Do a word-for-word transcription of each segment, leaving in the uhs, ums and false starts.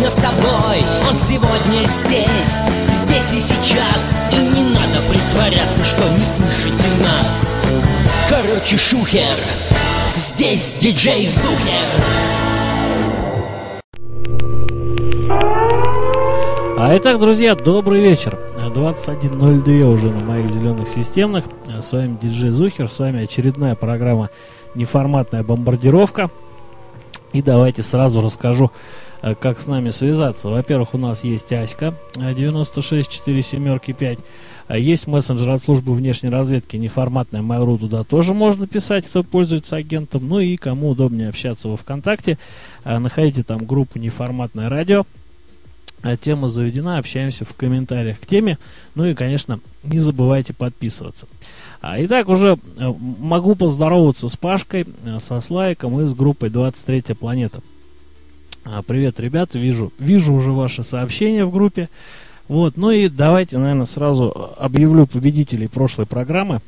с тобой, он сегодня здесь, здесь и сейчас. И не надо притворяться, что не слышите нас. Короче, шухер, здесь диджей Зухер. А итак, друзья, добрый вечер. двадцать один ноль два уже на моих зеленых системных. С вами диджей Зухер, с вами очередная программа «Неформатная бомбардировка». И давайте сразу расскажу, как с нами связаться. Во-первых, у нас есть Аська девяносто шесть четыре семь пять. Есть мессенджер от службы внешней разведки «Неформатная Mail.ru», туда тоже можно писать, кто пользуется агентом. Ну и кому удобнее общаться во ВКонтакте, находите там группу «Неформатное радио». Тема заведена, общаемся в комментариях к теме. Ну и, конечно, не забывайте подписываться. Итак, уже могу поздороваться с Пашкой, со Слайком и с группой двадцать третья планета. Привет, ребята, вижу, вижу уже ваши сообщения в группе. Вот, ну и давайте, наверное, сразу объявлю победителей прошлой программы.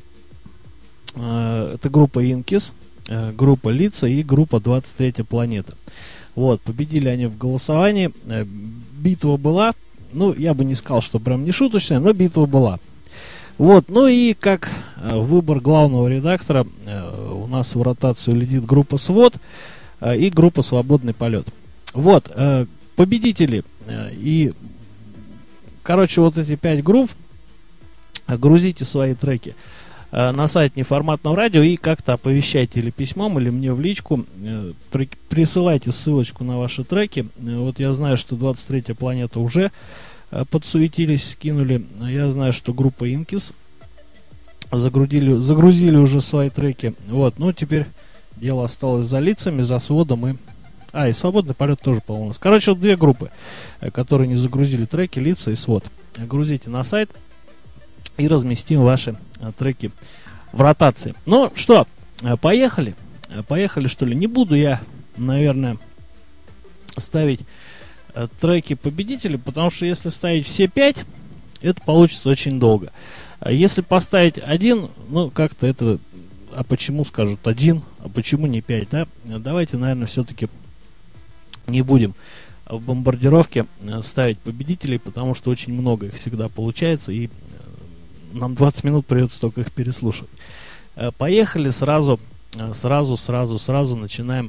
Это группа Инкис, группа Лица и группа двадцать третья планета. Вот, победили они в голосовании. Битва была. Ну, я бы не сказал, что прям не шуточная, но битва была. Вот, ну и как выбор главного редактора, у нас в ротацию летит группа СВОТ и группа Свободный полет. Вот, победители. И, короче, вот эти пять групп, грузите свои треки на сайт Неформатного радио и как-то оповещайте или письмом, или мне в личку. Присылайте ссылочку на ваши треки. Вот я знаю, что двадцать третья планета уже подсуетились, скинули. Я знаю, что группа Инкис загрузили, загрузили уже свои треки. Вот, ну теперь дело осталось за Лицами, за Сводом и... А, и Свободный полет тоже, по-моему. Короче, вот две группы, которые не загрузили треки, Лица и Свод. Грузите на сайт и разместим ваши а, треки в ротации. Ну что, поехали. Поехали, что ли. Не буду я, наверное, ставить а, треки победителей, потому что если ставить все пять, это получится очень долго. А если поставить один, ну как-то это... А почему скажут один, а почему не пять, да? Давайте, наверное, все-таки не будем в бомбардировке ставить победителей, потому что очень много их всегда получается, и нам двадцать минут придется только их переслушать. Поехали сразу, сразу, сразу, сразу начинаем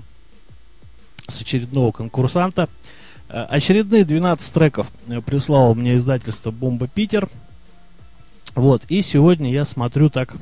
с очередного конкурсанта. Очередные двенадцать треков прислало мне издательство Бомба Питер. Вот, и сегодня я смотрю, так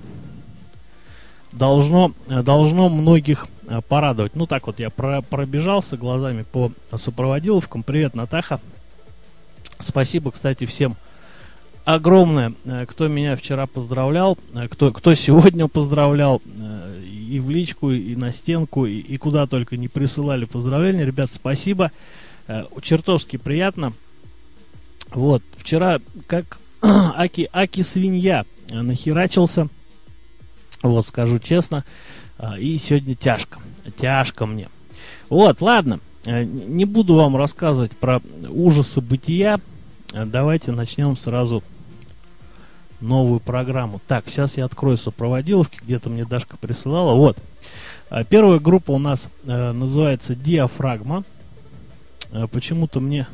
должно, должно многих порадовать. Ну так вот я про, пробежался глазами по сопроводиловкам. Привет, Натаха. Спасибо, кстати, всем огромное, кто меня вчера поздравлял, кто, кто сегодня поздравлял, и в личку, и на стенку, и, и куда только не присылали поздравления. Ребят, спасибо. Чертовски приятно. Вот, вчера как Аки, Аки свинья нахерачился. Вот, скажу честно. И сегодня тяжко. Тяжко мне. Вот, ладно. Не буду вам рассказывать про ужасы бытия. Давайте начнем сразу новую программу. Так, сейчас я открою сопроводиловки. Где-то мне Дашка присылала. Вот. Первая группа у нас э, называется «Диафрагма». Э, почему-то мне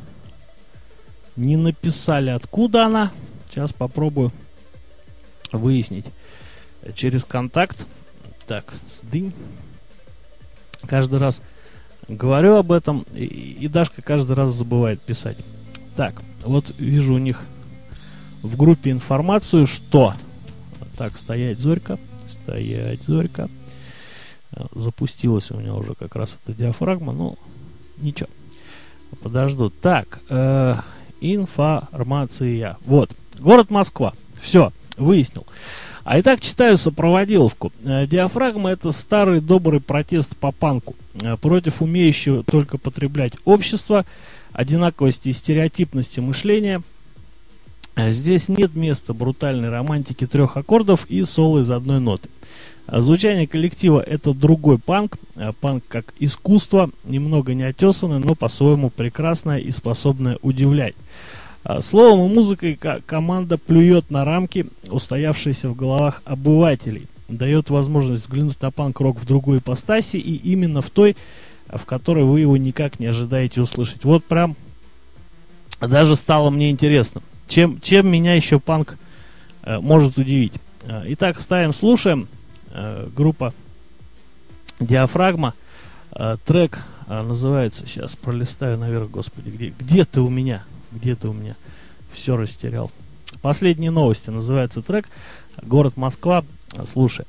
не написали, откуда она. Сейчас попробую выяснить через контакт. Так, сдынь. Каждый раз говорю об этом, и, и Дашка каждый раз забывает писать. Так, вот вижу у них в группе информацию, что... Так, стоять, Зорька. Стоять, Зорька. Запустилась у меня уже как раз эта диафрагма. Ну, ничего. Подожду. Так, э, информация. Вот. Город Москва. Все, выяснил. А итак, читаю сопроводиловку. Диафрагма — это старый добрый протест по панку против умеющего только потреблять общества, одинаковости и стереотипности мышления. Здесь нет места брутальной романтики трех аккордов и соло из одной ноты. Звучание коллектива — это другой панк. Панк как искусство, немного неотесанное, но по-своему прекрасное и способное удивлять. Словом и музыкой команда плюет на рамки, устоявшиеся в головах обывателей. Дает возможность взглянуть на панк-рок в другой ипостаси, и именно в той, в которой вы его никак не ожидаете услышать. Вот прям даже стало мне интересно, чем, чем меня еще панк э, может удивить. Э, итак, ставим, слушаем. Э, группа «Диафрагма». Э, трек э, называется, сейчас пролистаю наверх, господи, где, где ты у меня? Где ты у меня? Все растерял. «Последние новости» называется трек. Город Москва. Слушаем.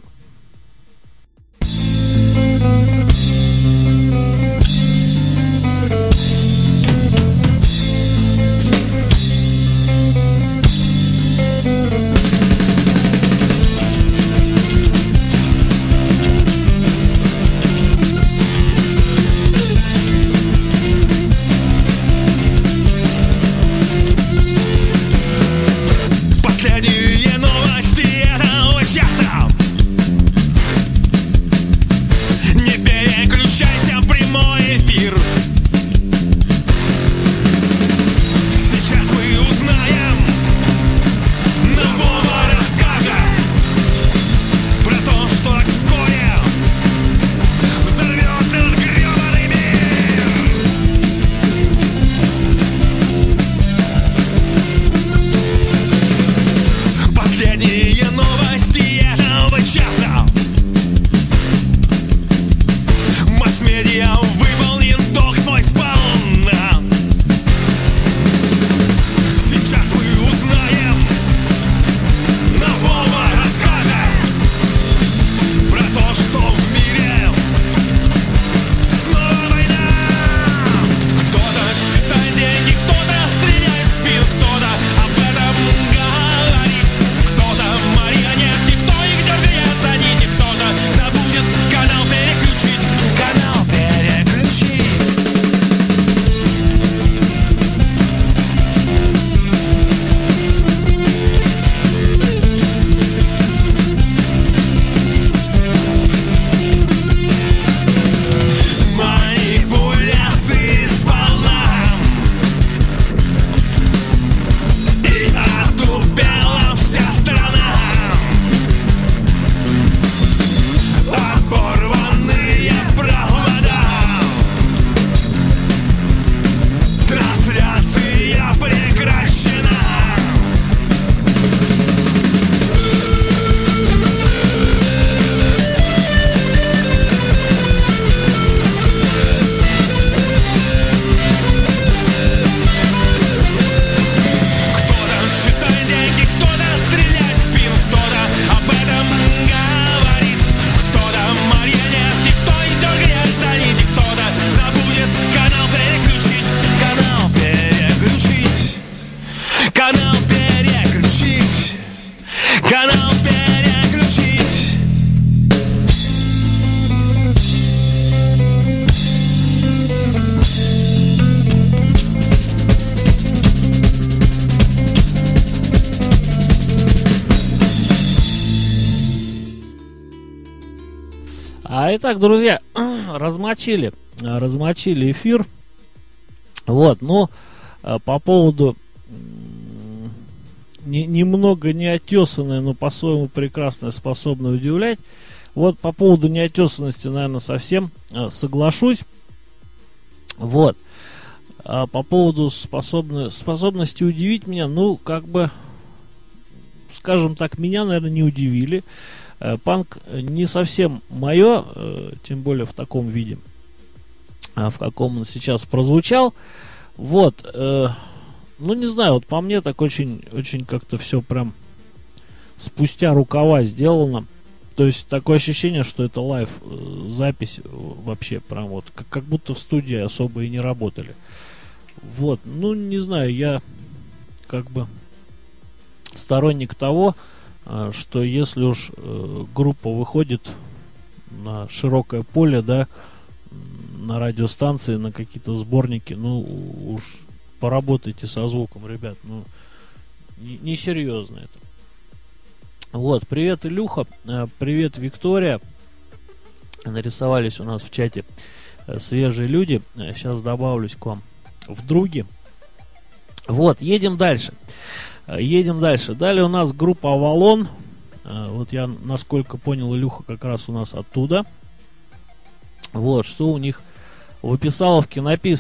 Последние новости этого часа. Не переключайся в прямой эфир. Сейчас мы узнаем, нам Вова расскажет про то, что так вскоре взорвет этот гребаный мир. Последние новости этого часа. Масс-медиа выполнен долг свой сполна. Сейчас мы узнаем, нам Вова расскажет про то, что в мире снова война. Кто-то считает деньги, кто-то стреляет в спину, кто-то об этом говорит. Кто-то марионетки, кто их дергает за нити, кто-то забудет канал переключить. Канал переключить. Манипуляции сполна. И отупела вся страна. Оборванные провода. Трансляция прекращена. Кто-то считает деньги, кто-то стреляет в спину, кто-то об этом говорит. Кто-то марионетки, кто и дергает за нити, кто-то забудет канал переключить. Канал переключить. Канал переключить. Канал переключить. А итак, друзья, размочили, размочили эфир. Вот, ну, э, по поводу м, не- немного неотесанное, но по-своему прекрасное, способное удивлять. Вот по поводу неотесанности, наверное, совсем э, соглашусь. Вот. А по поводу способны- способности удивить меня, ну, как бы, скажем так, меня, наверное, не удивили. Э, Панк не совсем мое, э, тем более в таком виде, а, в каком он сейчас прозвучал. Вот, э, ну не знаю, вот по мне так очень, очень как-то все прям спустя рукава сделано. То есть такое ощущение, что это лайв э, запись э, вообще прям вот, как, как будто в студии особо и не работали. Вот, ну не знаю, я как бы сторонник того, э, что если уж э, группа выходит на широкое поле, да, на радиостанции, на какие-то сборники, ну уж поработайте со звуком, ребят, ну несерьезно не это. Вот, привет, Илюха, э, привет, Виктория. Нарисовались у нас в чате э, свежие люди. Э, сейчас добавлюсь к вам в други. Вот, едем дальше. Э, едем дальше. Далее у нас группа Авалон. Э, вот я, насколько понял, Илюха как раз у нас оттуда. Вот, что у них в описаловке написано.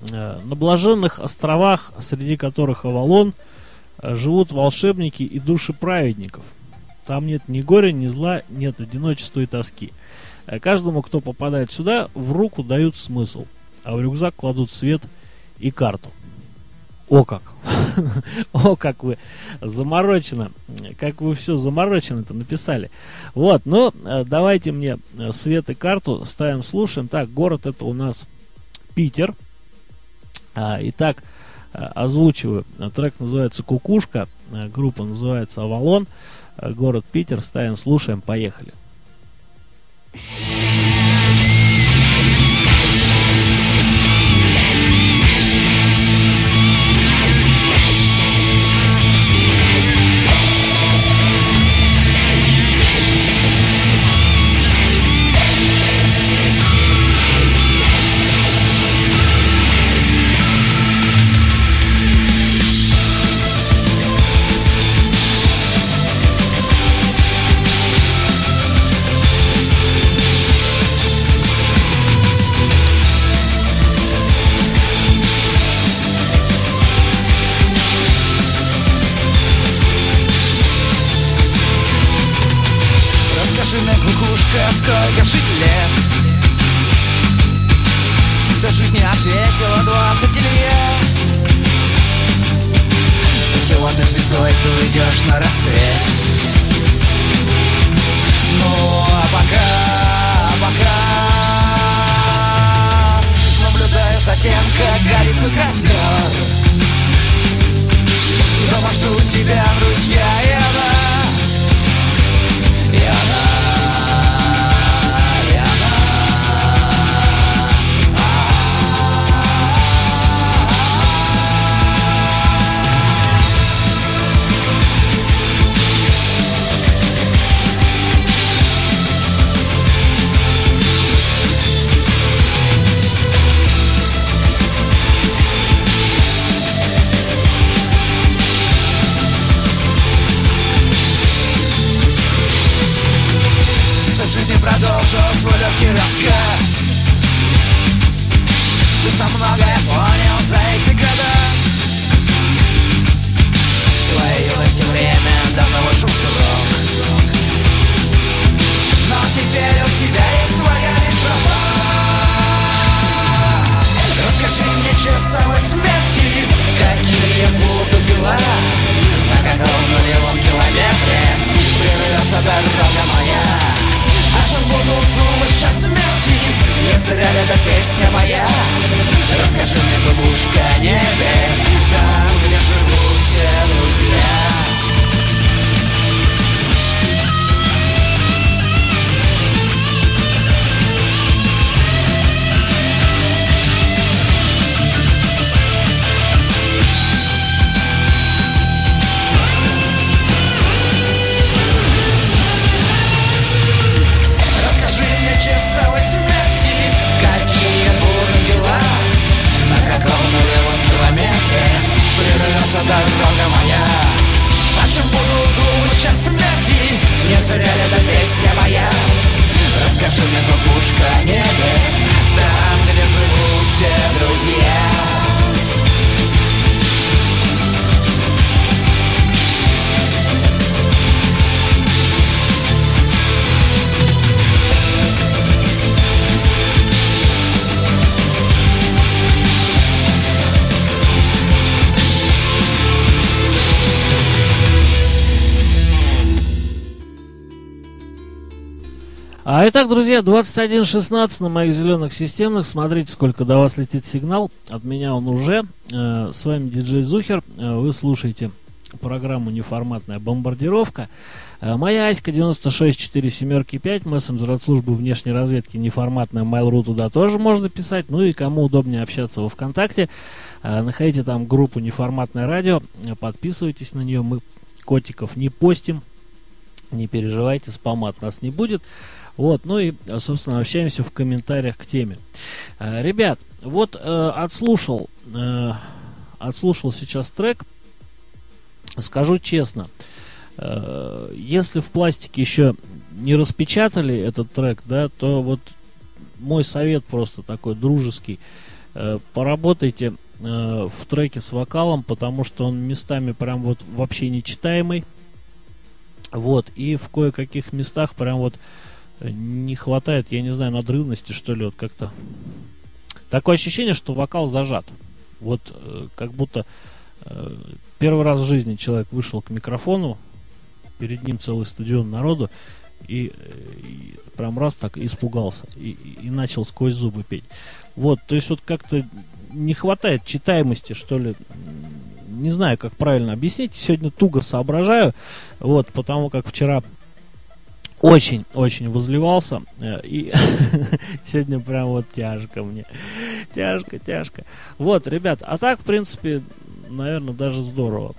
э, на блаженных островах, среди которых Авалон, э, живут волшебники и души праведников. Там нет ни горя, ни зла, нет одиночества и тоски. Э, каждому, кто попадает сюда, в руку дают смысл, а в рюкзак кладут свет и карту. О как! О, как вы заморочено, как вы все заморочено-то написали. Вот, ну, давайте мне свет и карту ставим, слушаем. Так, город это у нас Питер. А, итак, озвучиваю. Трек называется «Кукушка», группа называется «Авалон», город Питер. Ставим, слушаем, поехали. Сколько жить лет? Птица жизни ответила двадцать лет. Путеводной звездой ты уйдешь на рассвет. Ну а пока, пока наблюдаю за тем, как горит твой костер. Дома ждут тебя друзья и она, и она. Продолжил свой легкий рассказ. Ты сам многое понял за эти года. Твоей юности время давно вышел срок. Но теперь у тебя есть твоя лишь тропа. Расскажи мне часовой смерти, какие будут дела. На каком нулевом километре прервется дорога моя. О чем буду думать в час смерти? Не зря ли эта песня моя? Расскажи мне, бабушка, о небе, там, где живут все друзья. Часовой смерти, какие будут дела. На каком нулевом километре прервется дорога моя. О чем буду думать в час смерти? Не зря ли эта песня моя? Расскажи мне, бабушка, о небе, там, где живут те друзья. А итак, друзья, двадцать один шестнадцать на моих зеленых системных. Смотрите, сколько до вас летит сигнал. От меня он уже. Э, с вами диджей Зухер. Э, вы слушаете программу «Неформатная бомбардировка». Э, моя Аська девяносто шесть четыре семерки пять. Мессенджер от службы внешней разведки «Неформатная», Mail.ru, туда тоже можно писать. Ну и кому удобнее общаться во ВКонтакте, э, находите там группу «Неформатное радио». Э, подписывайтесь на нее. Мы котиков не постим. Не переживайте, спама от нас не будет. Вот, ну и, собственно, общаемся в комментариях к теме. Э, ребят, вот э, отслушал, э, отслушал сейчас трек. Скажу честно, э, если в пластике еще не распечатали этот трек, да, то вот мой совет просто такой дружеский. э, поработайте э, в треке с вокалом, потому что он местами прям вот вообще нечитаемый. Вот, и в кое-каких местах прям вот не хватает, я не знаю, надрывности, что ли, вот как-то. Такое ощущение, что вокал зажат. Вот э, как будто э, первый раз в жизни человек вышел к микрофону, перед ним целый стадион народу, и, и прям раз так испугался, и, и начал сквозь зубы петь. Вот, то есть вот как-то не хватает читаемости, что ли. Не знаю, как правильно объяснить. Сегодня туго соображаю, вот, потому как вчера очень-очень возливался, и сегодня прям вот тяжко мне. Тяжко, тяжко. Вот, ребят, а так, в принципе, наверное, даже здорово.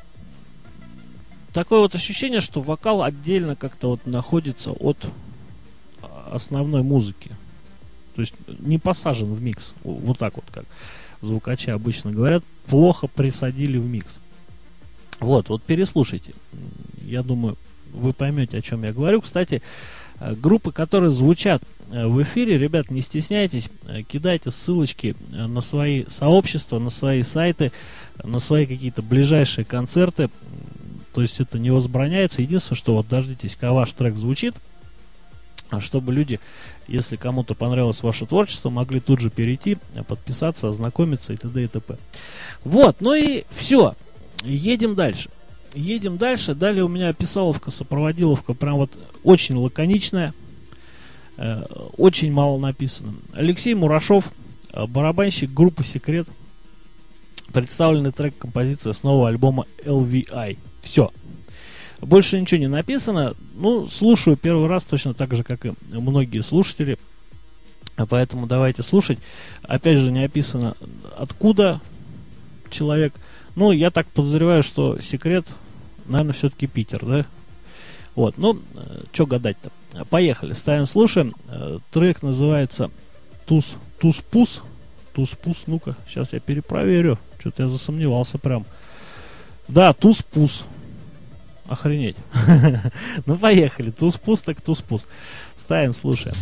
Такое вот ощущение, что вокал отдельно как-то вот находится от основной музыки. То есть не посажен в микс. Вот так вот, как звукачи обычно говорят, плохо присадили в микс. Вот, вот переслушайте. Я думаю, вы поймете, о чем я говорю. Кстати, группы, которые звучат в эфире, ребят, не стесняйтесь, кидайте ссылочки на свои сообщества, на свои сайты, на свои какие-то ближайшие концерты. То есть это не возбраняется. Единственное, что вот дождитесь, когда ваш трек звучит, чтобы люди, если кому-то понравилось ваше творчество, могли тут же перейти, подписаться, ознакомиться и т.д. и т.п. Вот, ну и все. Едем дальше. Едем дальше. Далее у меня описаловка, сопроводиловка прям вот очень лаконичная. Э, очень мало написано. Алексей Мурашов, барабанщик группы «Секрет». Представленный трек, композиция с нового альбома эл ви ай. Все. Больше ничего не написано. Ну, слушаю первый раз точно так же, как и многие слушатели. Поэтому давайте слушать. Опять же, не описано, откуда человек. Ну, я так подозреваю, что «Секрет», наверное, все-таки Питер, да? Вот, ну, что гадать-то. Поехали, ставим, слушаем. Трек называется «Туз, туз-пуз». Туз-пуз, ну-ка, сейчас я перепроверю. Что-то я засомневался прям. Да, туз-пуз. Охренеть. Ну, поехали. Туз-пуз, так туз-пуз. Ставим, слушаем.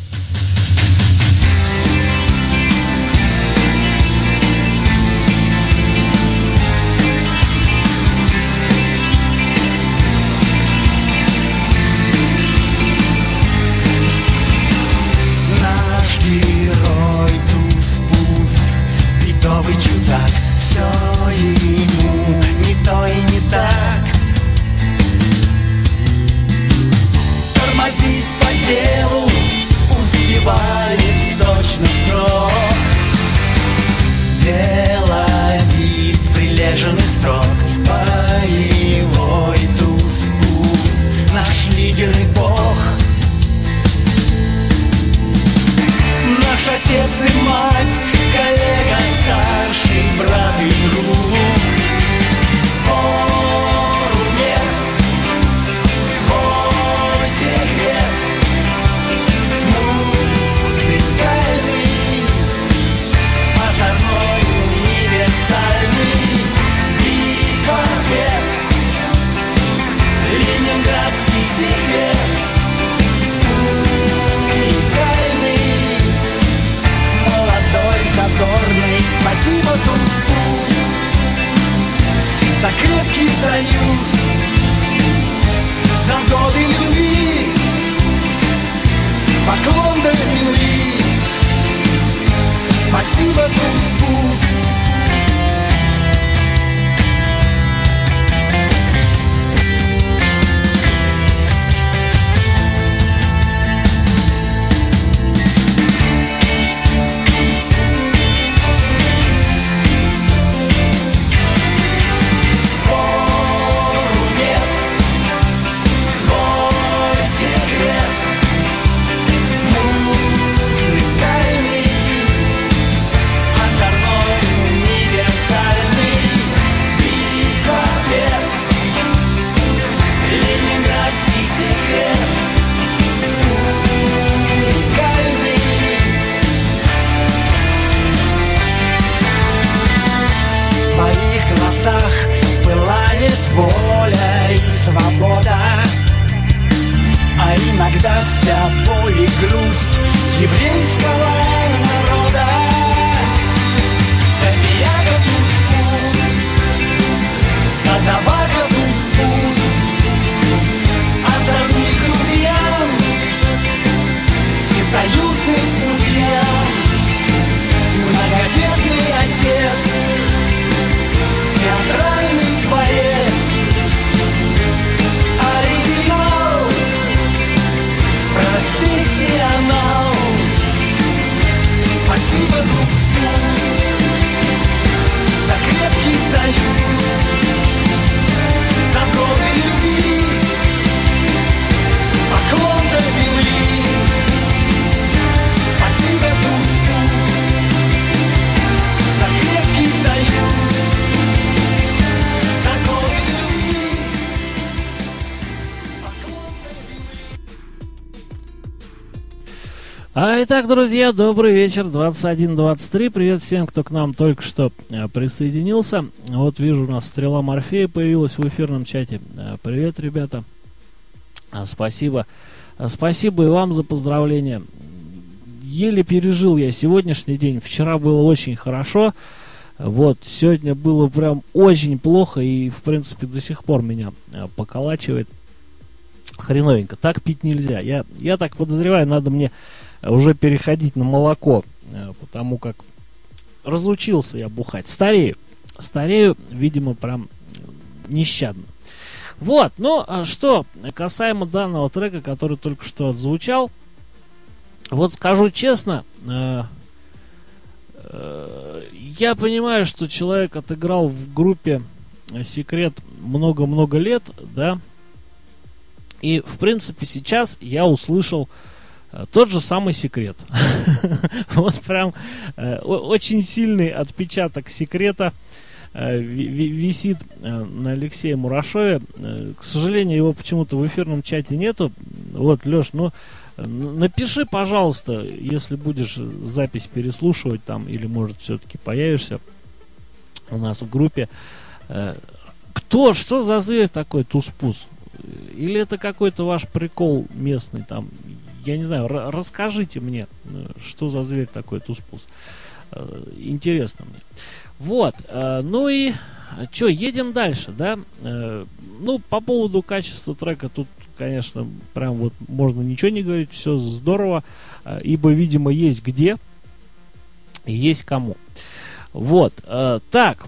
Наш герой туз-пуз, бедовый чудак, все ему не то и не так. Тормозить по делу успевает точно в срок. Деловит прилежный строк, боевой туз-пуз, наш лидер и бог. Наш отец и мать, коллега, старший брат и друг. Спору нет, твой секрет музыкальный, озорной, универсальный. Биг-квартет, ленинградский секрет. Задорный, спасибо, туз-пуз, за крепкий союз, за годы любви, поклон до земли. Спасибо, туз-пуз. Воля и свобода, а иногда вся боль и грусть еврейского народа. А итак, друзья, добрый вечер, двадцать один двадцать три. Привет всем, кто к нам только что а, присоединился. Вот вижу, у нас Стрела Морфея появилась в эфирном чате. А, привет, ребята. А, спасибо. А, спасибо и вам за поздравления. Еле пережил я сегодняшний день. Вчера было очень хорошо. Вот, сегодня было прям очень плохо. И, в принципе, до сих пор меня а, поколачивает. Хреновенько. Так пить нельзя. Я, я так подозреваю, надо мне уже переходить на молоко, потому как разучился я бухать. Старею. Старею, видимо, прям нещадно. Вот, ну, что касаемо данного трека, который только что отзвучал, вот скажу честно, э, э, я понимаю, что человек отыграл в группе «Секрет» много-много лет, да, и, в принципе, сейчас я услышал тот же самый «Секрет». Вот прям э, очень сильный отпечаток «Секрета» э, висит э, на Алексее Мурашове. Э, к сожалению, его почему-то в эфирном чате нету. Вот, Леш, ну, напиши, пожалуйста, если будешь запись переслушивать там, или, может, все-таки появишься у нас в группе. Э, кто, что за зверь такой Туспус? Или это какой-то ваш прикол местный там? Я не знаю, расскажите мне, что за зверь такой Туспус. Интересно мне. Вот, ну и что, едем дальше, да? Ну, по поводу качества трека тут, конечно, прям вот можно ничего не говорить, все здорово, ибо, видимо, есть где и есть кому. Вот, так,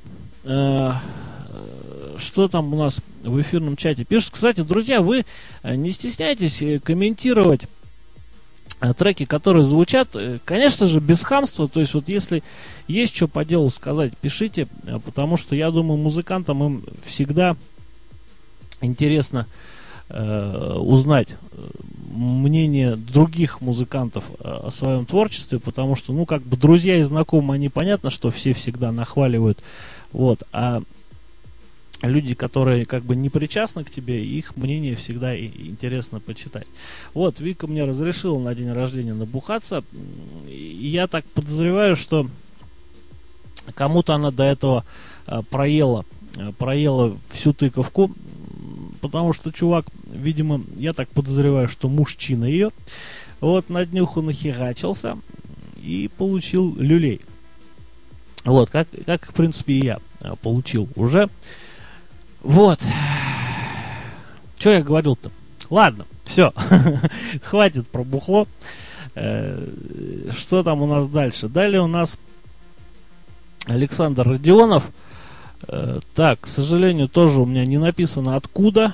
что там у нас в эфирном чате пишут. Кстати, друзья, вы не стесняйтесь комментировать треки, которые звучат, конечно же, без хамства. То есть, вот если есть что по делу сказать, пишите, потому что я думаю, музыкантам им всегда интересно э, узнать мнение других музыкантов о своем творчестве, потому что, ну, как бы друзья и знакомые, они понятно, что все всегда нахваливают, вот, а люди, которые как бы не причастны к тебе, их мнение всегда и интересно почитать. Вот, Вика мне разрешила на день рождения набухаться, и я так подозреваю, что кому-то она до этого а, проела, а, проела всю тыковку, потому что чувак, видимо, я так подозреваю, что мужчина ее, вот, на днюху нахерачился и получил люлей. Вот, как, как в принципе, и я а, получил уже. Вот. Что я говорил-то? Ладно, все. Хватит про бухло. Э, что там у нас дальше? Далее у нас Александр Родионов. Э, так, к сожалению, тоже у меня не написано откуда.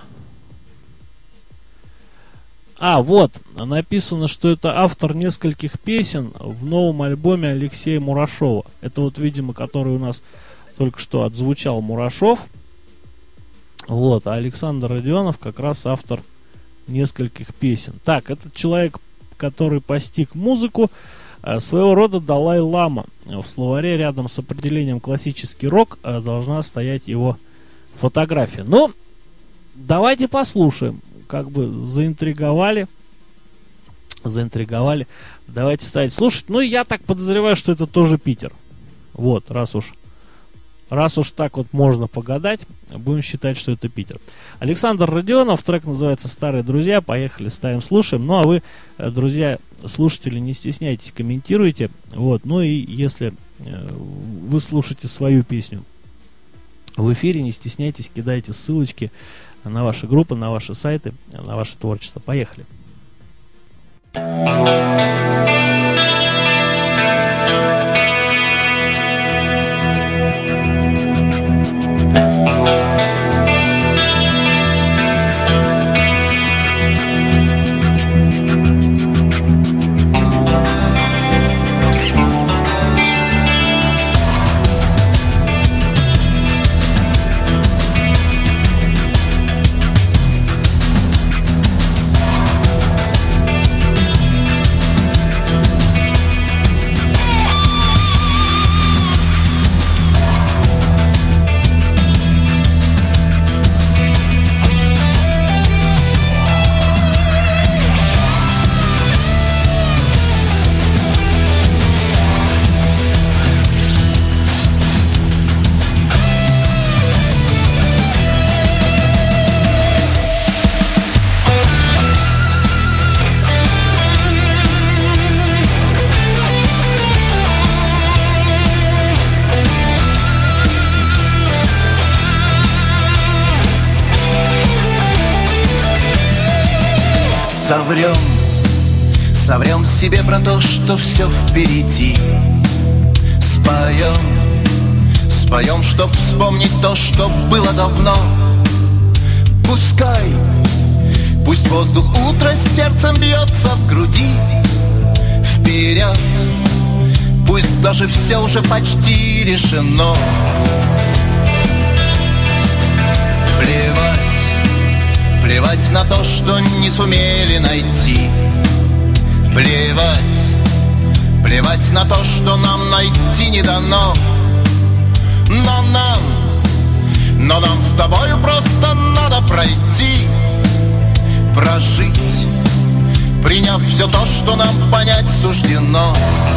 А, вот. Написано, что это автор нескольких песен в новом альбоме Алексея Мурашова. Это вот, видимо, который у нас только что отзвучал Мурашов. Вот, а Александр Родионов как раз автор нескольких песен. Так, этот человек, который постиг музыку, своего рода Далай-лама. В словаре рядом с определением классический рок должна стоять его фотография. Ну, давайте послушаем. Как бы заинтриговали. Заинтриговали. Давайте ставить слушать. Ну, я так подозреваю, что это тоже Питер. Вот, раз уж Раз уж так вот можно погадать, будем считать, что это Питер. Александр Родионов, трек называется «Старые друзья». Поехали, ставим, слушаем. Ну, а вы, друзья, слушатели, не стесняйтесь, комментируйте. Вот. Ну, и если вы слушаете свою песню в эфире, не стесняйтесь, кидайте ссылочки на ваши группы, на ваши сайты, на ваше творчество. Поехали. соврем, соврем себе про то, что все впереди. Споем, споем, чтоб вспомнить то, что было давно. Пускай, пусть воздух утра сердцем бьется в груди. Вперед, пусть даже все уже почти решено. Плевать, плевать на то, что не сумели найти. Плевать, плевать на то, что нам найти не дано. Но нам, но нам с тобою просто надо пройти, прожить, приняв все то, что нам понять суждено.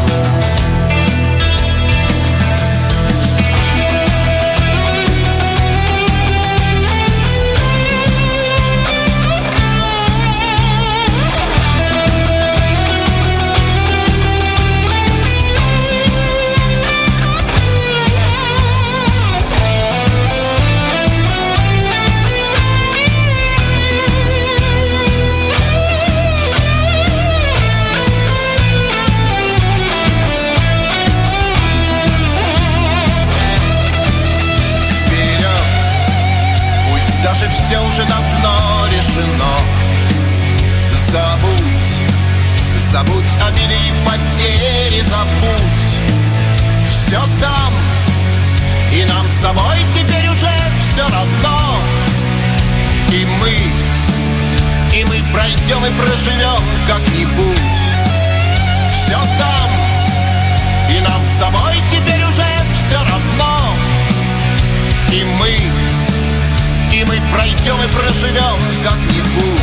Все уже давно решено. Забудь, забудь обиды и потери, забудь. Все там, и нам с тобой теперь уже все равно. И мы, и мы пройдем и проживем как-нибудь. Все там, и нам с тобой теперь уже все равно. И мы, и мы пройдем и проживем как-нибудь.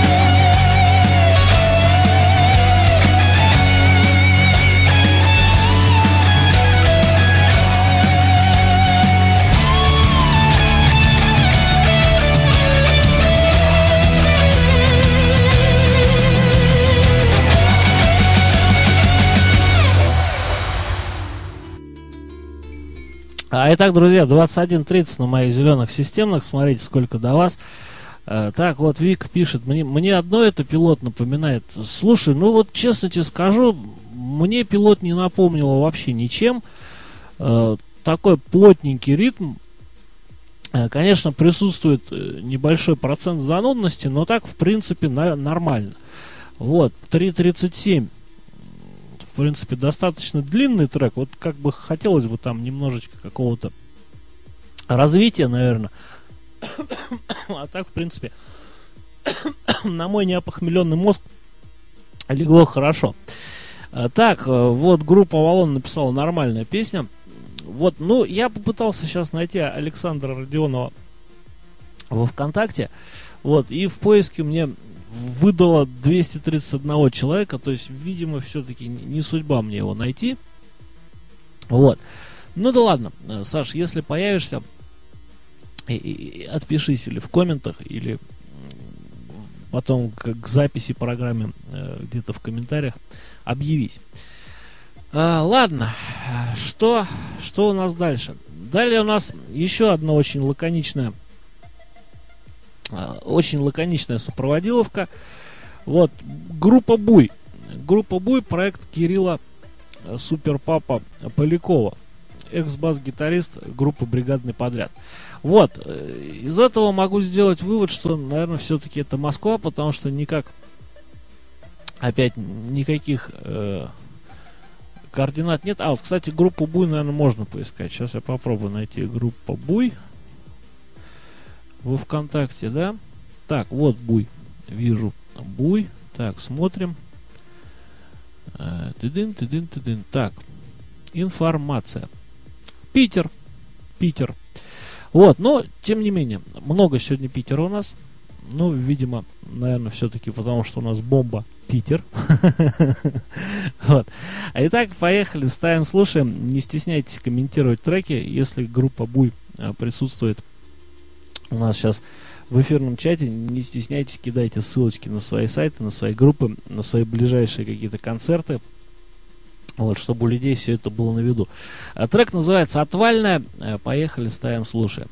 А итак, друзья, двадцать один тридцать на моих зеленых системных. Смотрите, сколько до вас. А, так, вот Вик пишет. Мне, мне одно это пилот напоминает. Слушай, ну вот честно тебе скажу, мне пилот не напомнил вообще ничем. А, такой плотненький ритм. А, конечно, присутствует небольшой процент занудности, но так, в принципе, на, нормально. Вот, три тридцать семь. В принципе, достаточно длинный трек. Вот как бы хотелось бы там немножечко какого-то развития, наверное. А так, в принципе, на мой неопохмеленный мозг легло хорошо. Так, вот группа Авалон написала нормальная песня. Вот, ну, я попытался сейчас найти Александра Родионова во ВКонтакте. Вот, и в поиске мне выдало двести тридцать один человека, то есть, видимо, все-таки не судьба мне его найти. Вот. Ну да ладно, Саш, если появишься, и, и, отпишись или в комментах, или потом к, к записи программы э, где-то в комментариях объявись. А, ладно, что, что у нас дальше? Далее у нас еще одна очень лаконичная Очень лаконичная сопроводиловка. Вот, группа Буй. Группа Буй, проект Кирилла Суперпапа Полякова, экс-бас-гитарист группы Бригадный подряд. Вот, из этого могу сделать вывод, что, наверное, все-таки это Москва, потому что никак, опять, никаких э, координат нет. А, вот, кстати, группу Буй, наверное, можно поискать. Сейчас я попробую найти группу Буй во ВКонтакте, да? Так, вот Буй. Вижу Буй. Так, смотрим. Тыдын, тыдын, тыдын. Так, информация. Питер. Питер. Вот, но, тем не менее, много сегодня Питера у нас. Ну, видимо, наверное, все-таки потому, что у нас бомба Питер. Вот. А итак, поехали, ставим, слушаем. Не стесняйтесь комментировать треки, если группа Буй присутствует у нас сейчас в эфирном чате. Не стесняйтесь, кидайте ссылочки на свои сайты, на свои группы, на свои ближайшие какие-то концерты, вот, чтобы у людей все это было на виду. А трек называется «Отвальная». Поехали, ставим, слушаем.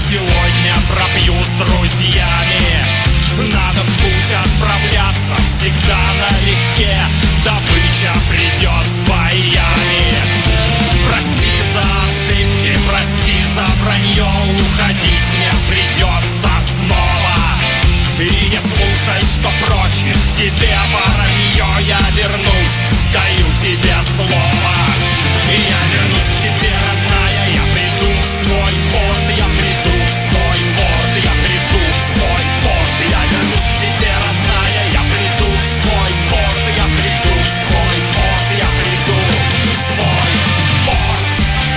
сегодня пропью с друзьями. Надо в путь отправляться всегда налегке, добыча придет с боями. Прости за ошибки, прости за вранье, уходить мне придется снова. И не слушай, что прочит тебе воронье, я вернусь, даю тебе слово. И я вернусь к тебе, родная, я приду в свой порт, я приду в свой порт, я приду в свой порт. Я вернусь к тебе, родная, я приду в свой порт, я приду в свой порт, я приду в свой порт.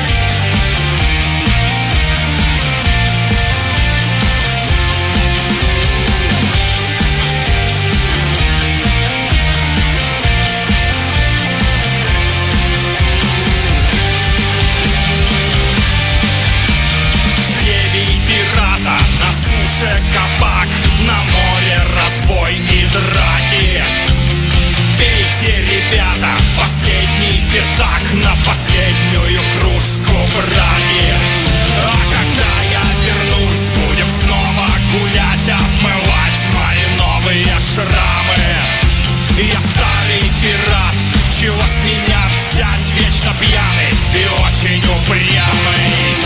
Кабак, на море разбой и драки. Пейте, ребята, последний пятак на последнюю кружку браги. А когда я вернусь, будем снова гулять, обмывать мои новые шрамы. Я старый пират, чего с меня взять, вечно пьяный и очень упрямый.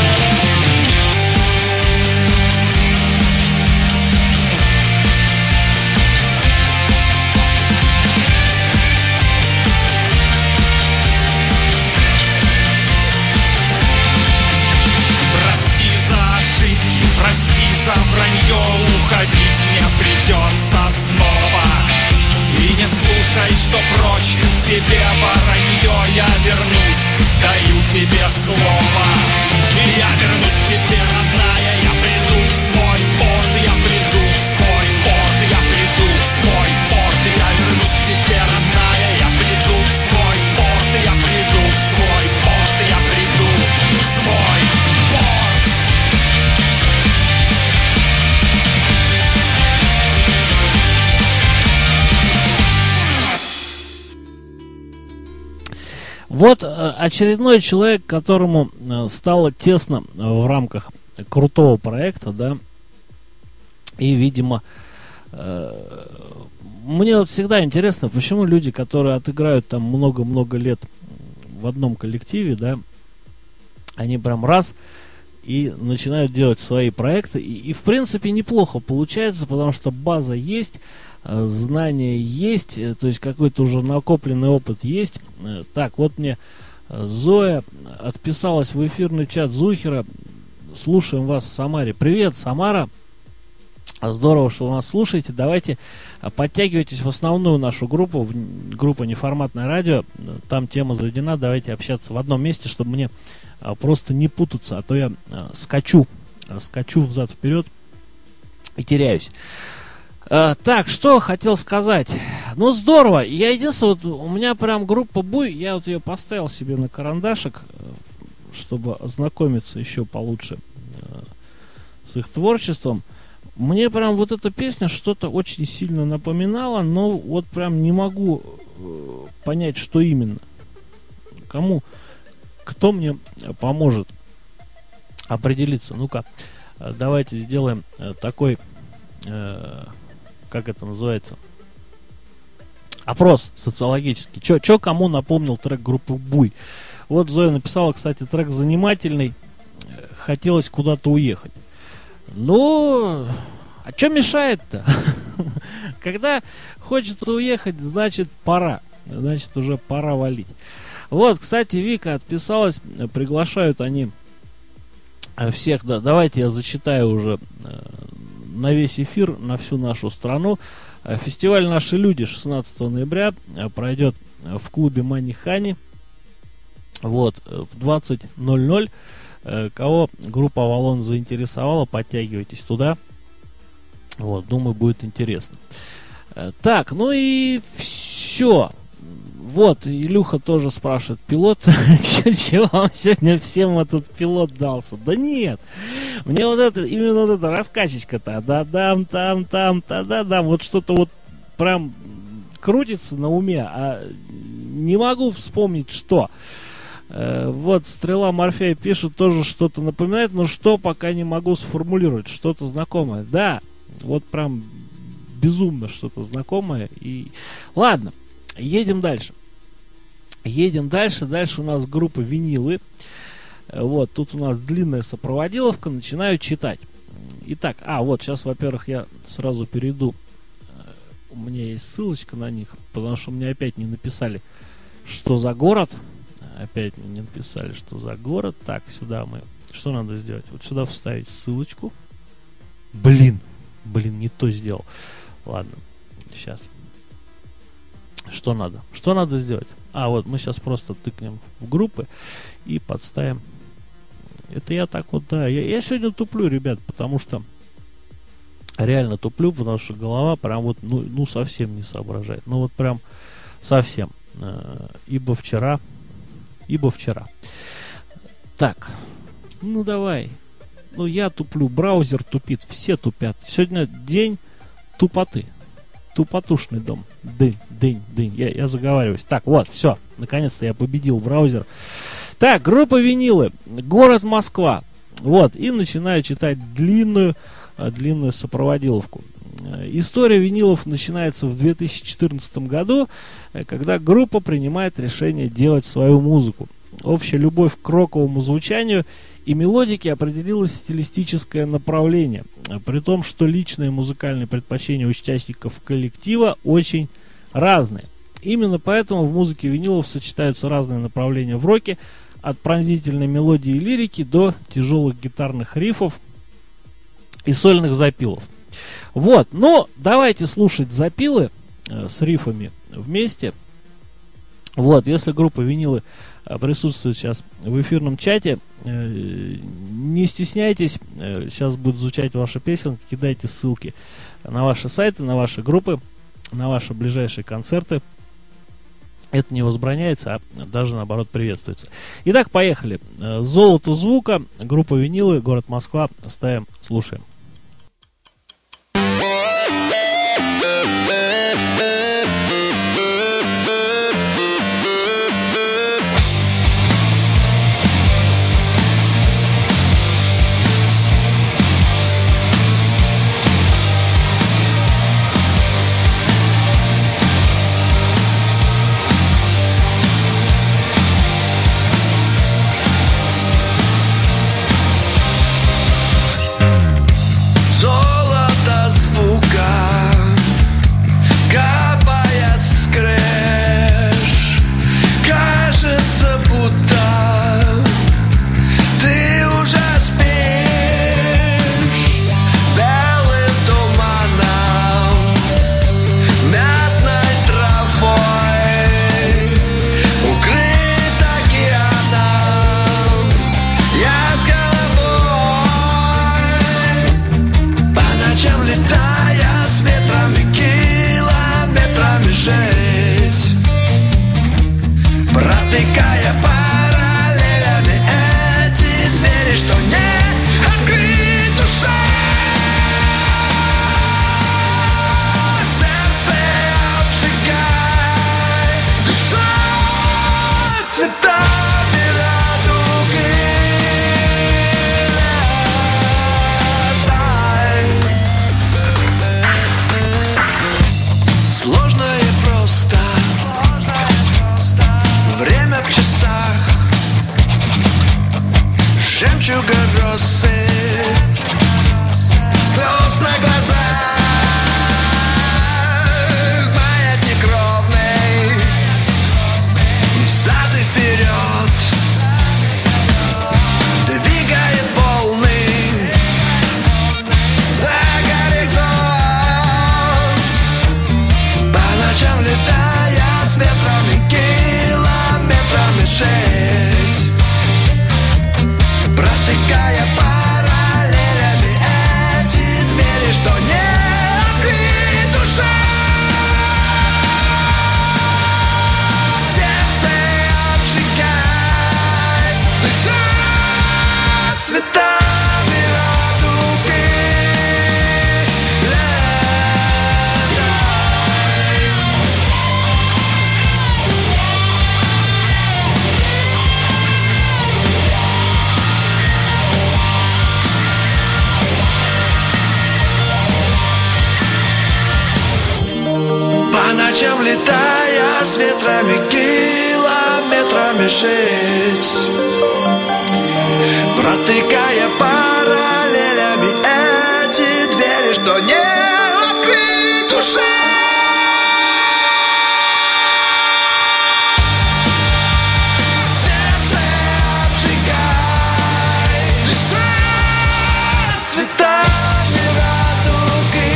Прости за вранье, уходить мне придется снова. И не слушай, что прочит тебе воронье, я вернусь, даю тебе слово. И я вернусь к тебе, родная, я приду в свой порт, я приду в свой порт, я приду в свой порт. Я вернусь к тебе, родная, я приду в свой порт, я приду в свой порт, я приду в свой порт. Вот очередной человек, которому стало тесно в рамках крутого проекта, да, и, видимо, мне вот всегда интересно, почему люди, которые отыграют там много-много лет в одном коллективе, да, они прям раз и начинают делать свои проекты, и, и в принципе неплохо получается, потому что база есть, знания есть, то есть какой-то уже накопленный опыт есть. Так, вот мне Зоя отписалась в эфирный чат Зухера. Слушаем вас в Самаре. Привет, Самара. Здорово, что вы нас слушаете. Давайте подтягивайтесь в основную нашу группу, в группу Неформатное радио. Там тема заведена. Давайте общаться в одном месте, чтобы мне просто не путаться, а то я скачу, скачу взад-вперед и теряюсь. А, так, что хотел сказать. Ну, здорово. Я единственное, вот у меня прям группа Буй, я вот ее поставил себе на карандашик, чтобы ознакомиться еще получше э, с их творчеством. Мне прям вот эта песня что-то очень сильно напоминала, но вот прям не могу э, понять, что именно. Кому, кто мне поможет определиться. Ну-ка, давайте сделаем э, такой... Э, как это называется, опрос социологический. Чё, чё кому напомнил трек группы Буй? Вот Зоя написала, кстати, трек занимательный, хотелось куда-то уехать. Ну, а что мешает-то? Когда хочется уехать, значит пора, значит уже пора валить. Вот, кстати, Вика отписалась, приглашают они всех, да, давайте я зачитаю уже на весь эфир, на всю нашу страну. Фестиваль «Наши люди» шестнадцатого ноября пройдет в клубе Манихани. Вот, в двадцать ноль ноль. Кого группа «Авалон» заинтересовала, подтягивайтесь туда. Вот, думаю, будет интересно. Так, ну и все. Вот, Илюха тоже спрашивает, пилот, чего вам сегодня всем этот пилот дался? Да нет, мне вот это, именно вот эта рассказочка-то, да-дам, там, там, та-да-дам, вот что-то вот прям крутится на уме, а не могу вспомнить, что. Э, вот, Стрела Морфея пишет, тоже что-то напоминает, но что пока не могу сформулировать, что-то знакомое. Да, вот прям безумно что-то знакомое. И ладно, едем дальше. Едем дальше. Дальше у нас группа Винилы. Вот, тут у нас длинная сопроводиловка. Начинаю читать. Итак, а, вот, сейчас, во-первых, я сразу перейду. У меня есть ссылочка на них, потому что мне опять не написали, что за город. Опять мне не написали, что за город. Так, сюда мы... Что надо сделать? Вот сюда вставить ссылочку. Блин, блин, не то сделал. Ладно, сейчас. Что надо? Что надо сделать? А, вот мы сейчас просто тыкнем в группы и подставим. Это я так вот, да. Я, я сегодня туплю, ребят, потому что реально туплю, потому что голова прям вот, ну, ну совсем не соображает. Ну вот прям совсем. Ибо вчера, ибо вчера. Так, ну давай. Ну я туплю, браузер тупит, все тупят. Сегодня день тупоты. Тупотушный дом. Дынь, дынь, дынь. Я, я заговариваюсь. Так, вот, все. Наконец-то я победил браузер. Так, группа Винилы. Город Москва. Вот, и начинаю читать длинную, длинную сопроводиловку. История винилов начинается в две тысячи четырнадцатом году, когда группа принимает решение делать свою музыку. Общая любовь к роковому звучанию и мелодике определилось стилистическое направление, при том, что личные музыкальные предпочтения участников коллектива очень разные. Именно поэтому в музыке винилов сочетаются разные направления в роке, от пронзительной мелодии и лирики до тяжелых гитарных рифов и сольных запилов. Вот, но давайте слушать запилы э, с рифами вместе. Вот, если группа Винилы э, присутствует сейчас в эфирном чате, э, не стесняйтесь, э, сейчас будет звучать ваша песенка, кидайте ссылки на ваши сайты, на ваши группы, на ваши ближайшие концерты. Это не возбраняется, а даже наоборот приветствуется. Итак, поехали. Э, Золото звука, группа Винилы, город Москва. Ставим, слушаем. чем летая с ветрами километрами жить, протыкая параллелями эти двери, что не открыть душе. Сердце обжигай, дышать цветами радуги.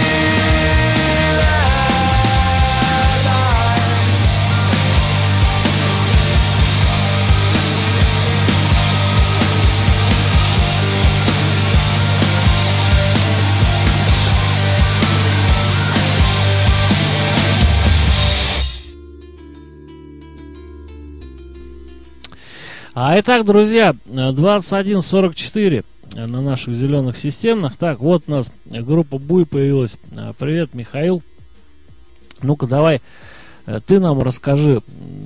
А итак, друзья, двадцать один сорок четыре на наших зеленых системах. Так, вот у нас группа Буй появилась. Привет, Михаил. Ну-ка, давай ты нам расскажи,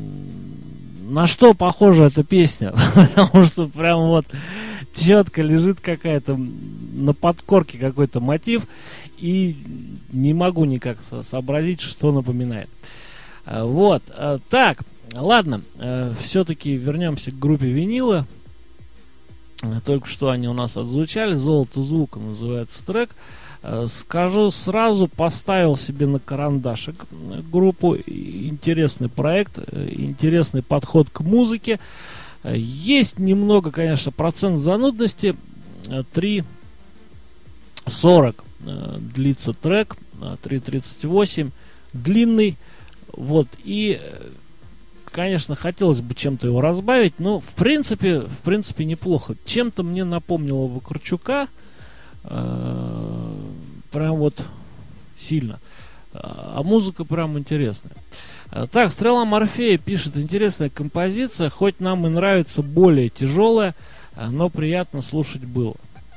на что похожа эта песня. Потому что прям вот четко лежит какая-то на подкорке какой-то мотив. И не могу никак сообразить, что напоминает. Вот, так. Ладно, э, все-таки вернемся к группе Винила. Только что они у нас отзвучали. «Золото звука» называется трек. Э, скажу сразу, поставил себе на карандашик группу. Интересный проект, интересный подход к музыке. Есть немного, конечно, процент занудности. три сорок э, длится трек, три тридцать восемь длинный. Вот, и... Конечно, хотелось бы чем-то его разбавить, но в принципе, в принципе неплохо. Чем-то мне напомнило Вакарчука, э, прям вот сильно. А музыка прям интересная. Так, Стрела Морфея пишет: интересная композиция, хоть нам и нравится более тяжелая, но приятно слушать было.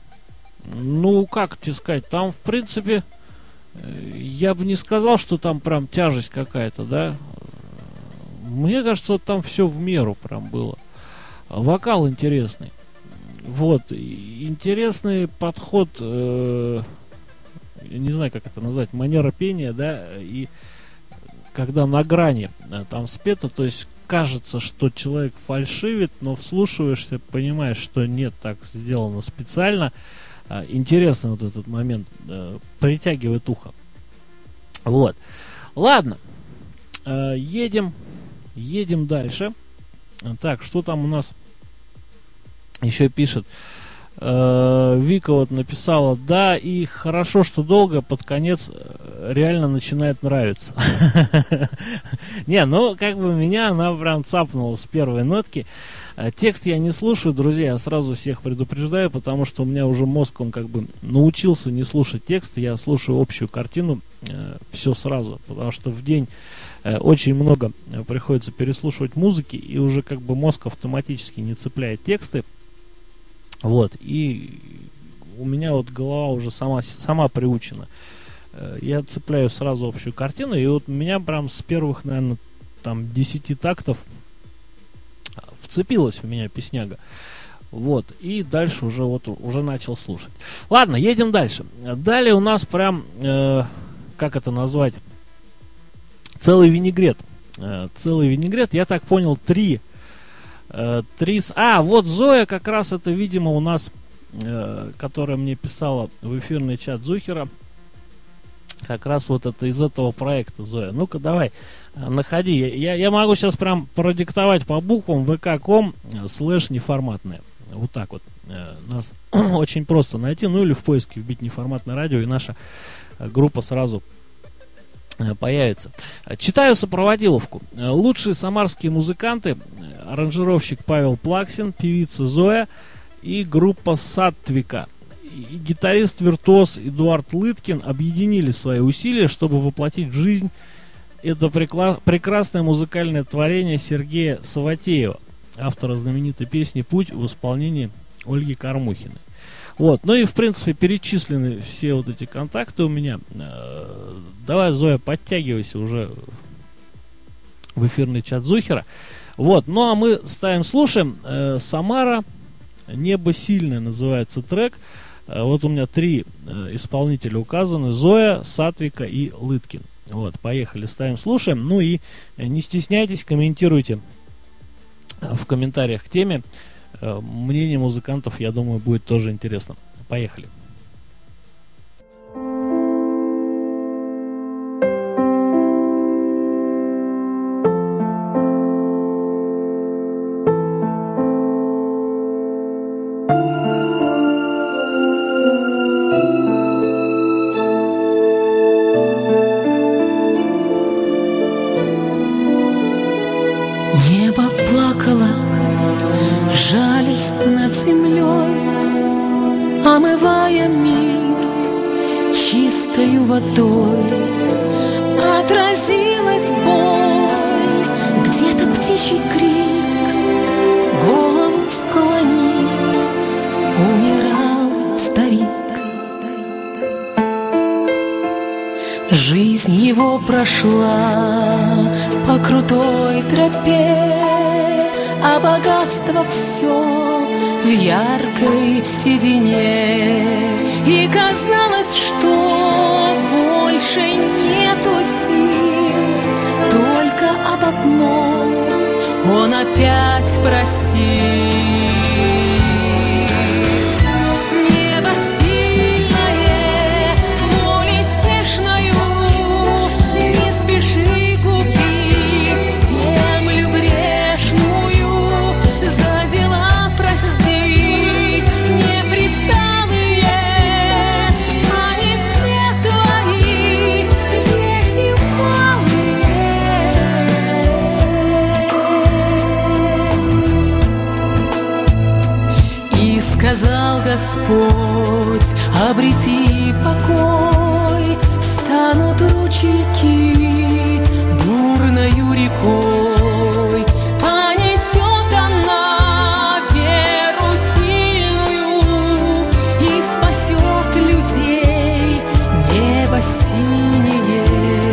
Ну, как тебе сказать, там в принципе, я бы не сказал, что там прям тяжесть какая-то, да. Мне кажется, вот там все в меру прям было. Вокал интересный. Вот. Интересный подход, э, я не знаю, как это назвать, манера пения, да, и когда на грани э, там спето, то есть кажется, что человек фальшивит, но вслушиваешься, понимаешь, что нет, так сделано специально. Э, интересный вот этот момент, э, притягивает ухо. Вот. Ладно. Э, едем. Едем дальше. Так, что там у нас еще пишет? Э, Вика вот написала: да, и хорошо, что долго, под конец реально начинает нравиться. Не, ну, как бы меня она прям цапнула с первой нотки. Текст я не слушаю, друзья, я сразу всех предупреждаю, потому что у меня уже мозг, он как бы научился не слушать текст, я слушаю общую картину, э, все сразу, потому что в день э, очень много э, приходится переслушивать музыки, и уже как бы мозг автоматически не цепляет тексты, вот, и у меня вот голова уже сама, сама приучена, э, я цепляю сразу общую картину, и вот у меня прям с первых, наверное, там десяти тактов вцепилась в меня песняга. Вот. И дальше уже вот уже начал слушать. Ладно, едем дальше. Далее у нас прям, э, как это назвать? Целый винегрет. Э, целый винегрет. Я так понял, три. Э, три с... А, вот Зоя как раз это, видимо, у нас, э, которая мне писала в эфирный чат Зухера. Как раз вот это из этого проекта, Зоя. Ну-ка, давай, находи. Я, я могу сейчас прям продиктовать по буквам: вэ ка точка ком слэш неформатное. Вот так вот. Нас очень просто найти. Ну или в поиске вбить неформатное радио, и наша группа сразу появится. Читаю сопроводиловку. Лучшие самарские музыканты: аранжировщик Павел Плаксин, певица Зоя и группа Саттвика. И гитарист-виртуоз Эдуард Лыткин объединили свои усилия, чтобы воплотить в жизнь это прекла- прекрасное музыкальное творение Сергея Саватеева, автора знаменитой песни «Путь» в исполнении Ольги Кормухиной. Вот, ну и в принципе перечислены все вот эти контакты у меня. Давай, Зоя, подтягивайся уже в эфирный чат Зухера. Вот, ну а мы ставим, слушаем. Самара, «Небо сильное» называется трек. Вот у меня три исполнителя указаны: Зоя, Саттвика и Лыткин. Вот, поехали, ставим, слушаем. Ну и не стесняйтесь, комментируйте в комментариях к теме. Мнение музыкантов, я думаю, будет тоже интересно. Поехали. Небо плакало, жались над землей, омывая мир чистою водой. Отразилась боль, где-то птичий крик, голову склонив, умирал старик. Жизнь его прошла по крутой тропе, а богатство все в яркой седине. И казалось, что больше нету сил, только об одном он опять просил. Сказал Господь, обрети покой, станут ручейки бурною рекой. Понесет она веру сильную и спасет людей небо синее.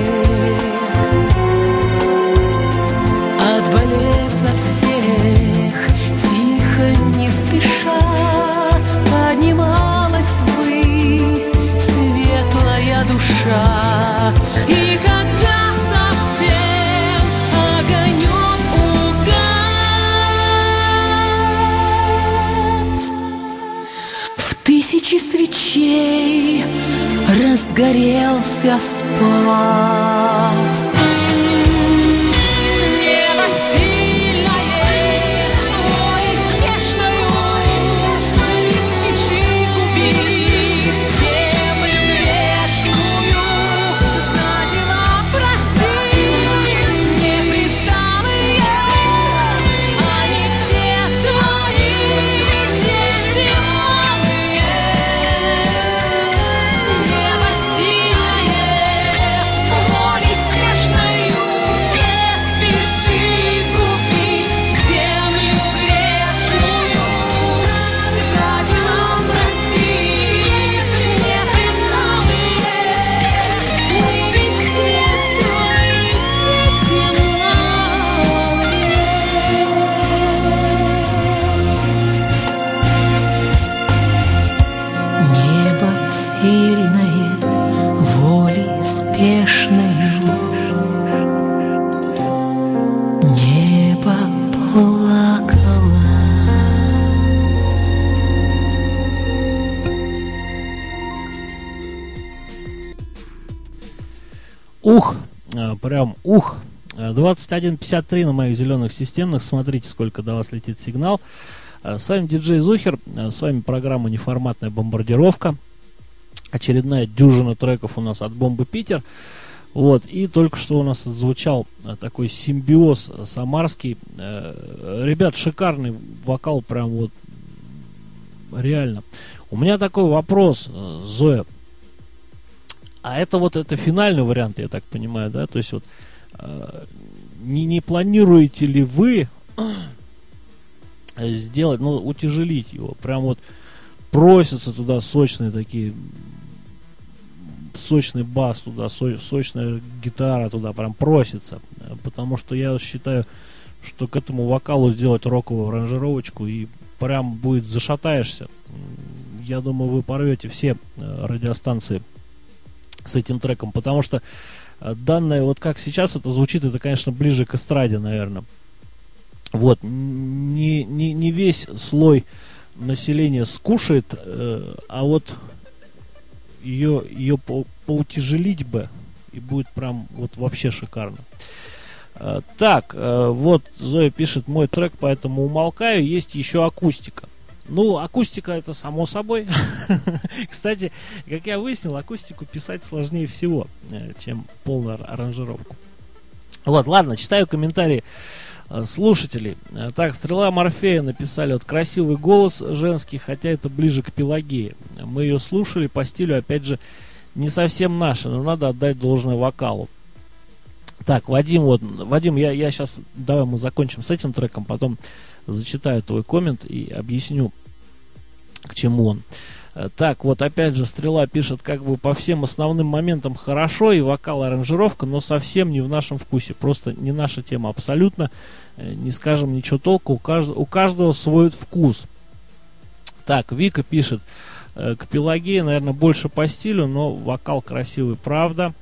Отболев за всех, тихо, не спеша, поднималась ввысь светлая душа. И когда совсем огонек угас, в тысячи свечей разгорелся спас. Сильное, волей спешною, небо плакало. Ух, прям ух. двадцать один пятьдесят три на моих зеленых системных. Смотрите, сколько до вас летит сигнал. С вами диджей Зухер, с вами программа «Неформатная бомбардировка». Очередная дюжина треков у нас от Бомбы Питер. Вот, и только что у нас отзвучал такой симбиоз самарский. Ребят, шикарный вокал, прям вот реально. У меня такой вопрос, Зоя. А это вот это финальный вариант, я так понимаю, да? То есть вот не, не планируете ли вы сделать, ну, утяжелить его? Прям вот просятся туда сочные такие, сочный бас туда, со, сочная гитара туда прям просится. Потому что я считаю, что к этому вокалу сделать роковую аранжировочку и прям будет зашатаешься. Я думаю, вы порвете все радиостанции с этим треком, потому что данное, вот как сейчас это звучит, это, конечно, ближе к эстраде, наверное. Вот, не, не, не весь слой населения скушает, э, а вот ее, ее по, поутяжелить бы, и будет прям вот вообще шикарно. Э, так, э, вот Зоя пишет: мой трек, поэтому умолкаю, есть еще акустика. Ну, акустика это само собой. Кстати, как я выяснил, акустику писать сложнее всего, чем полную аранжировку. Вот, ладно, читаю комментарии слушателей. Так, Стрела Морфея написали: вот красивый голос женский, хотя это ближе к Пелагее. Мы ее слушали, по стилю, опять же, не совсем наши, но надо отдать должное вокалу. Так, Вадим, вот, Вадим, я, я сейчас, давай мы закончим с этим треком, потом зачитаю твой коммент и объясню, к чему он. Так, вот опять же Стрела пишет: как бы по всем основным моментам хорошо, и вокал, и аранжировка, но совсем не в нашем вкусе, просто не наша тема абсолютно, не скажем ничего толку, у каждого, у каждого свой вкус. Так, Вика пишет: к Пелагее, наверное, больше по стилю, но вокал красивый, правда.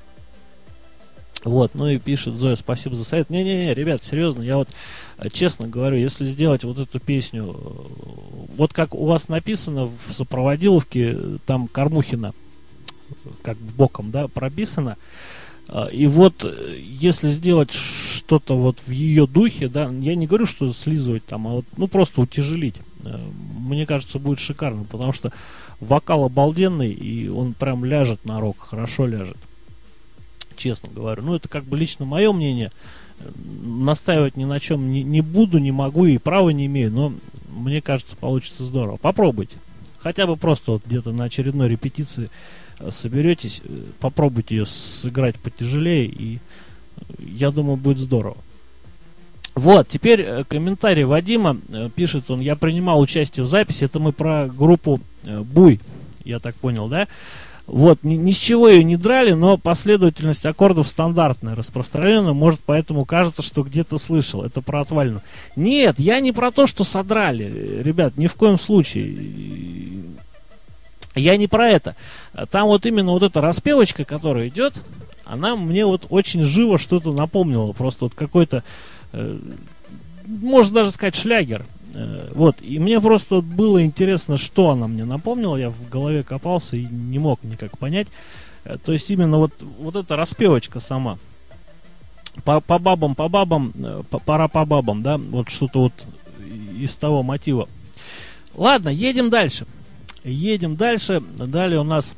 Вот, ну и пишет Зоя: спасибо за совет. Не-не-не, ребят, серьезно, я вот честно говорю, если сделать вот эту песню, вот как у вас написано в сопроводиловке, там Кормухина, как боком, да, прописано, и вот если сделать что-то вот в ее духе, да, я не говорю, что слизывать там, а вот, ну, просто утяжелить, мне кажется, будет шикарно, потому что вокал обалденный, и он прям ляжет на рок, хорошо ляжет. Честно говорю. Ну, это как бы лично мое мнение. Настаивать ни на чем не, не буду, не могу и права не имею, но мне кажется, получится здорово. Попробуйте. Хотя бы просто вот где-то на очередной репетиции соберетесь, попробуйте ее сыграть потяжелее, и я думаю, будет здорово. Вот, теперь комментарий Вадима. Пишет он: я принимал участие в записи. Это мы про группу Буй, я так понял, да? Вот, ни, ни с чего ее не драли, но последовательность аккордов стандартная, распространенная, может, поэтому кажется, что где-то слышал. Это про отвальную. Нет, я не про то, что содрали, ребят, ни в коем случае. Я не про это. Там вот именно вот эта распевочка, которая идет, она мне вот очень живо что-то напомнила. Просто вот какой-то, э, можно даже сказать, шлягер. Вот, и мне просто было интересно, что она мне напомнила. Я в голове копался и не мог никак понять. То есть именно вот, вот эта распевочка сама. По, по бабам, по бабам, по, пора по бабам, да, вот что-то вот из того мотива. Ладно, едем дальше. Едем дальше. Далее у нас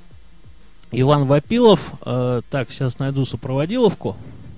Иван Вапилов. Э, так, сейчас найду сопроводиловку.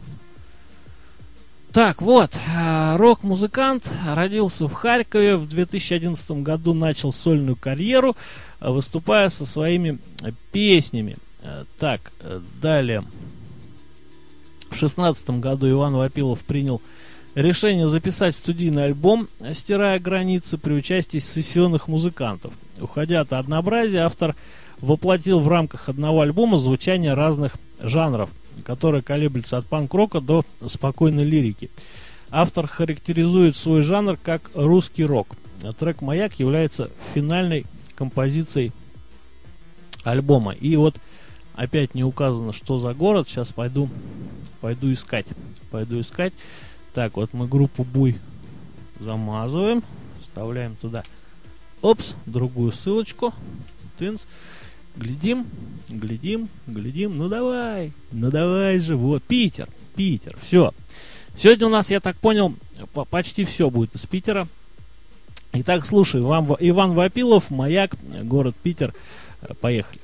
Так, вот, рок-музыкант, родился в Харькове, в две тысячи одиннадцатом году начал сольную карьеру, выступая со своими песнями. Так, далее. В две тысячи шестнадцатом году Иван Вапилов принял решение записать студийный альбом «Стирая границы» при участии сессионных музыкантов. Уходя от однообразия, автор воплотил в рамках одного альбома звучание разных жанров, которое колеблется от панк-рока до спокойной лирики. Автор характеризует свой жанр как русский рок. Трек «Маяк» является финальной композицией альбома. И вот опять не указано, что за город. Сейчас пойду, пойду искать. Пойду искать. Так, вот мы группу Буй замазываем. Вставляем туда. Опс, другую ссылочку. Тынц. Глядим, глядим, глядим. Ну давай, ну давай же. Вот, Питер, Питер. Все. Сегодня у нас, я так понял, почти все будет из Питера. Итак, слушай, Иван, Иван Вапилов, «Маяк», город Питер. Поехали.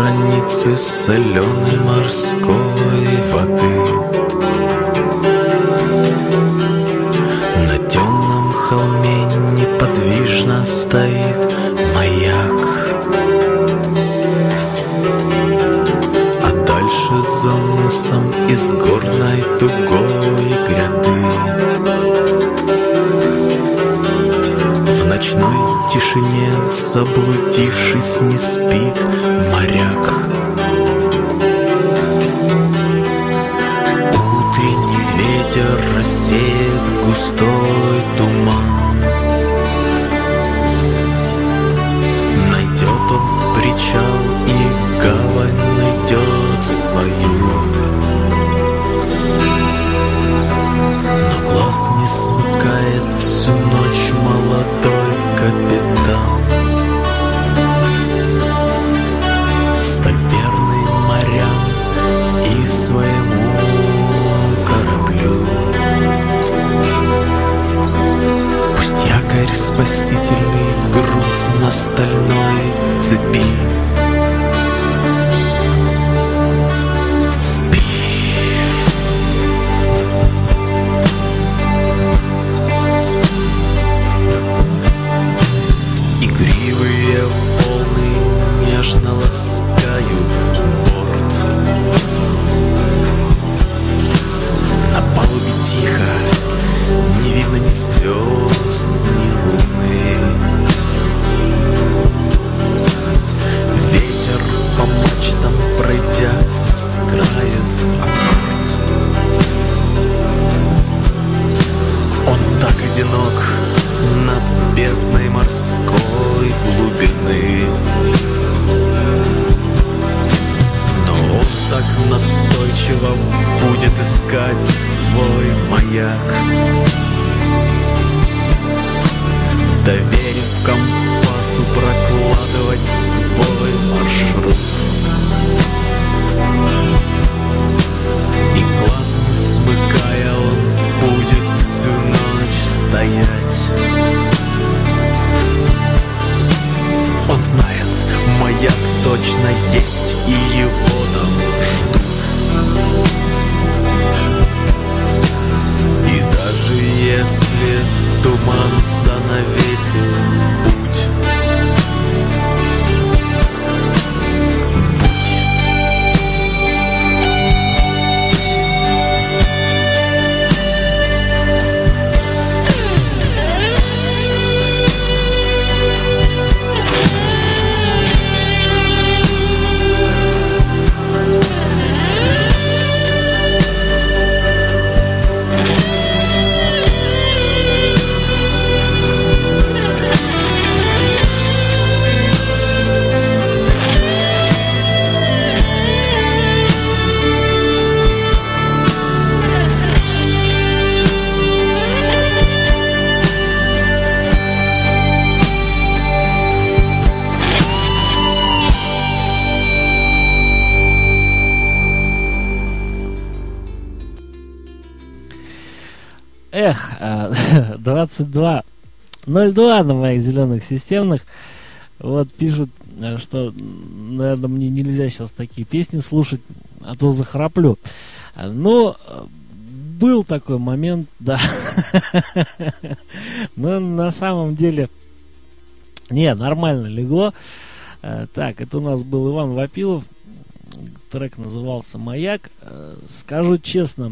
Страницы соленой морской воды, из горной тугой гряды. В ночной тишине, заблудившись, не спит моряк. Утренний ветер рассеет густой туман. Найдет он причал и гавань найдет свою. Но глаз не смыкает всю ночь молодой капитан. Столь верный морям и своему кораблю. Пусть якорь спасительный груз на стальной цепи. Ласкают борт. На палубе тихо, не видно ни звезд, ни луны. Ветер по мачтам пройдя сыграет аккорд. Он так одинок над бездной морской глубины. Так настойчиво будет искать свой маяк, доверив компасу прокладывать свой маршрут. И глаз не смыкая, он будет всю ночь стоять. Он знает, маяк точно есть, и его там ждут. И даже если туман занавесил путь, путь. Эх, двадцать два ноль два на моих зеленых системных. Вот пишут, что, наверное, мне нельзя сейчас такие песни слушать, а то захраплю. Но был такой момент, да. Но на самом деле, не, нормально легло. Так, это у нас был Иван Вапилов. Трек назывался «Маяк». Скажу честно,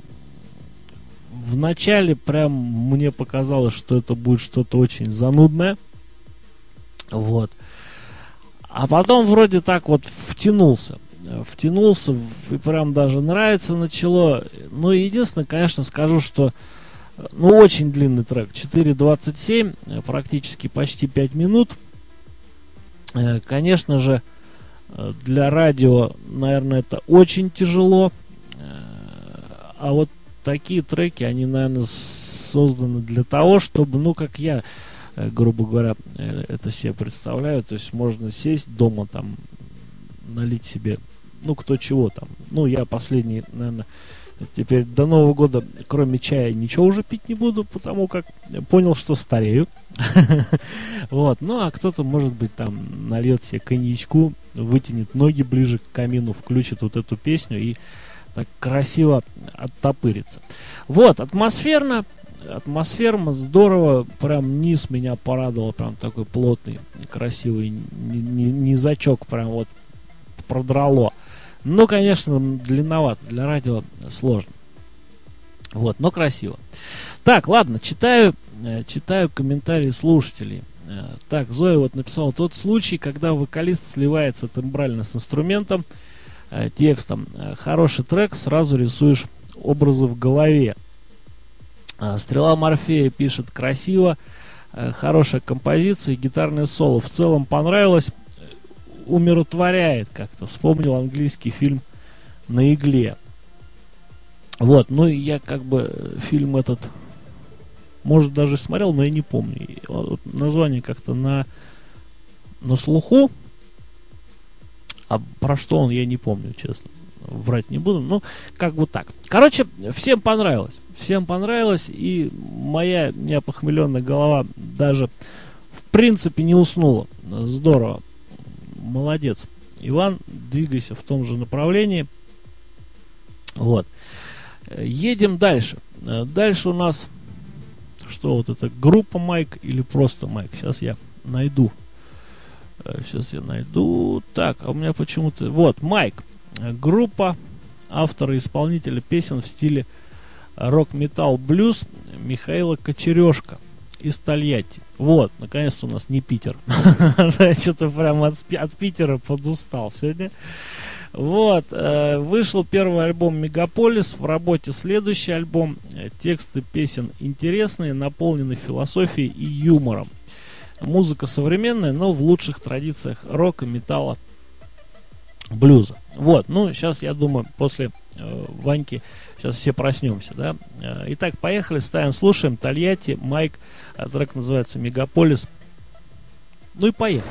в начале прям мне показалось, что это будет что-то очень занудное. Вот. А потом вроде так вот втянулся. Втянулся и прям даже нравится начало. Ну, единственное, конечно, скажу, что ну, очень длинный трек. четыре двадцать семь, практически почти пять минут. Конечно же, для радио, наверное, это очень тяжело. А вот такие треки, они, наверное, созданы для того, чтобы, ну, как я, грубо говоря, это себе представляю, то есть можно сесть дома, там, налить себе, ну, кто чего там. Ну, я последний, наверное, теперь до Нового года, кроме чая, ничего уже пить не буду, потому как понял, что старею. Вот, ну, а кто-то, может быть, там, нальет себе коньячку, вытянет ноги ближе к камину, включит вот эту песню и так красиво оттопырится. Вот, атмосферно, атмосферно, здорово, прям низ меня порадовал, прям такой плотный, красивый низачок, прям вот продрало. Ну, конечно, длинновато, для радио сложно. Вот, но красиво. Так, ладно, читаю, э, читаю комментарии слушателей. Э, так, Зоя вот написала: тот случай, когда вокалист сливается тембрально с инструментом, э, текстом. Э, хороший трек, сразу рисуешь образы в голове. Э, Стрела Морфея пишет: красиво, э, хорошая композиция, гитарное соло. В целом понравилось, умиротворяет как-то. Вспомнил английский фильм «На игле». Вот, ну я как бы фильм этот, может, даже смотрел, но я не помню. Вот название как-то на, на слуху, а про что он, я не помню, честно. Врать не буду, ну, как бы так. Короче, всем понравилось. Всем понравилось, и моя неопохмеленная голова даже в принципе не уснула. Здорово. Молодец. Иван, двигайся в том же направлении. Вот. Едем дальше. Дальше у нас, что вот это, группа Майк или просто Майк? Сейчас я найду. Сейчас я найду. Так, а у меня почему-то... Вот, Майк. Группа, авторы и исполнителя песен в стиле рок-метал блюз Михаила Кочерёшка из Тольятти. Вот, наконец-то у нас не Питер. Что-то прям от Питера подустал сегодня. Вот, э, вышел первый альбом «Мегаполис», в работе следующий альбом. Тексты песен интересные, наполнены философией и юмором. Музыка современная, но в лучших традициях рока, металла, блюза. Вот, ну, сейчас, я думаю, после э, Ваньки сейчас все проснемся, да. Э, итак, поехали, ставим, слушаем. Тольятти, Майк, а трек называется «Мегаполис». Ну и поехали.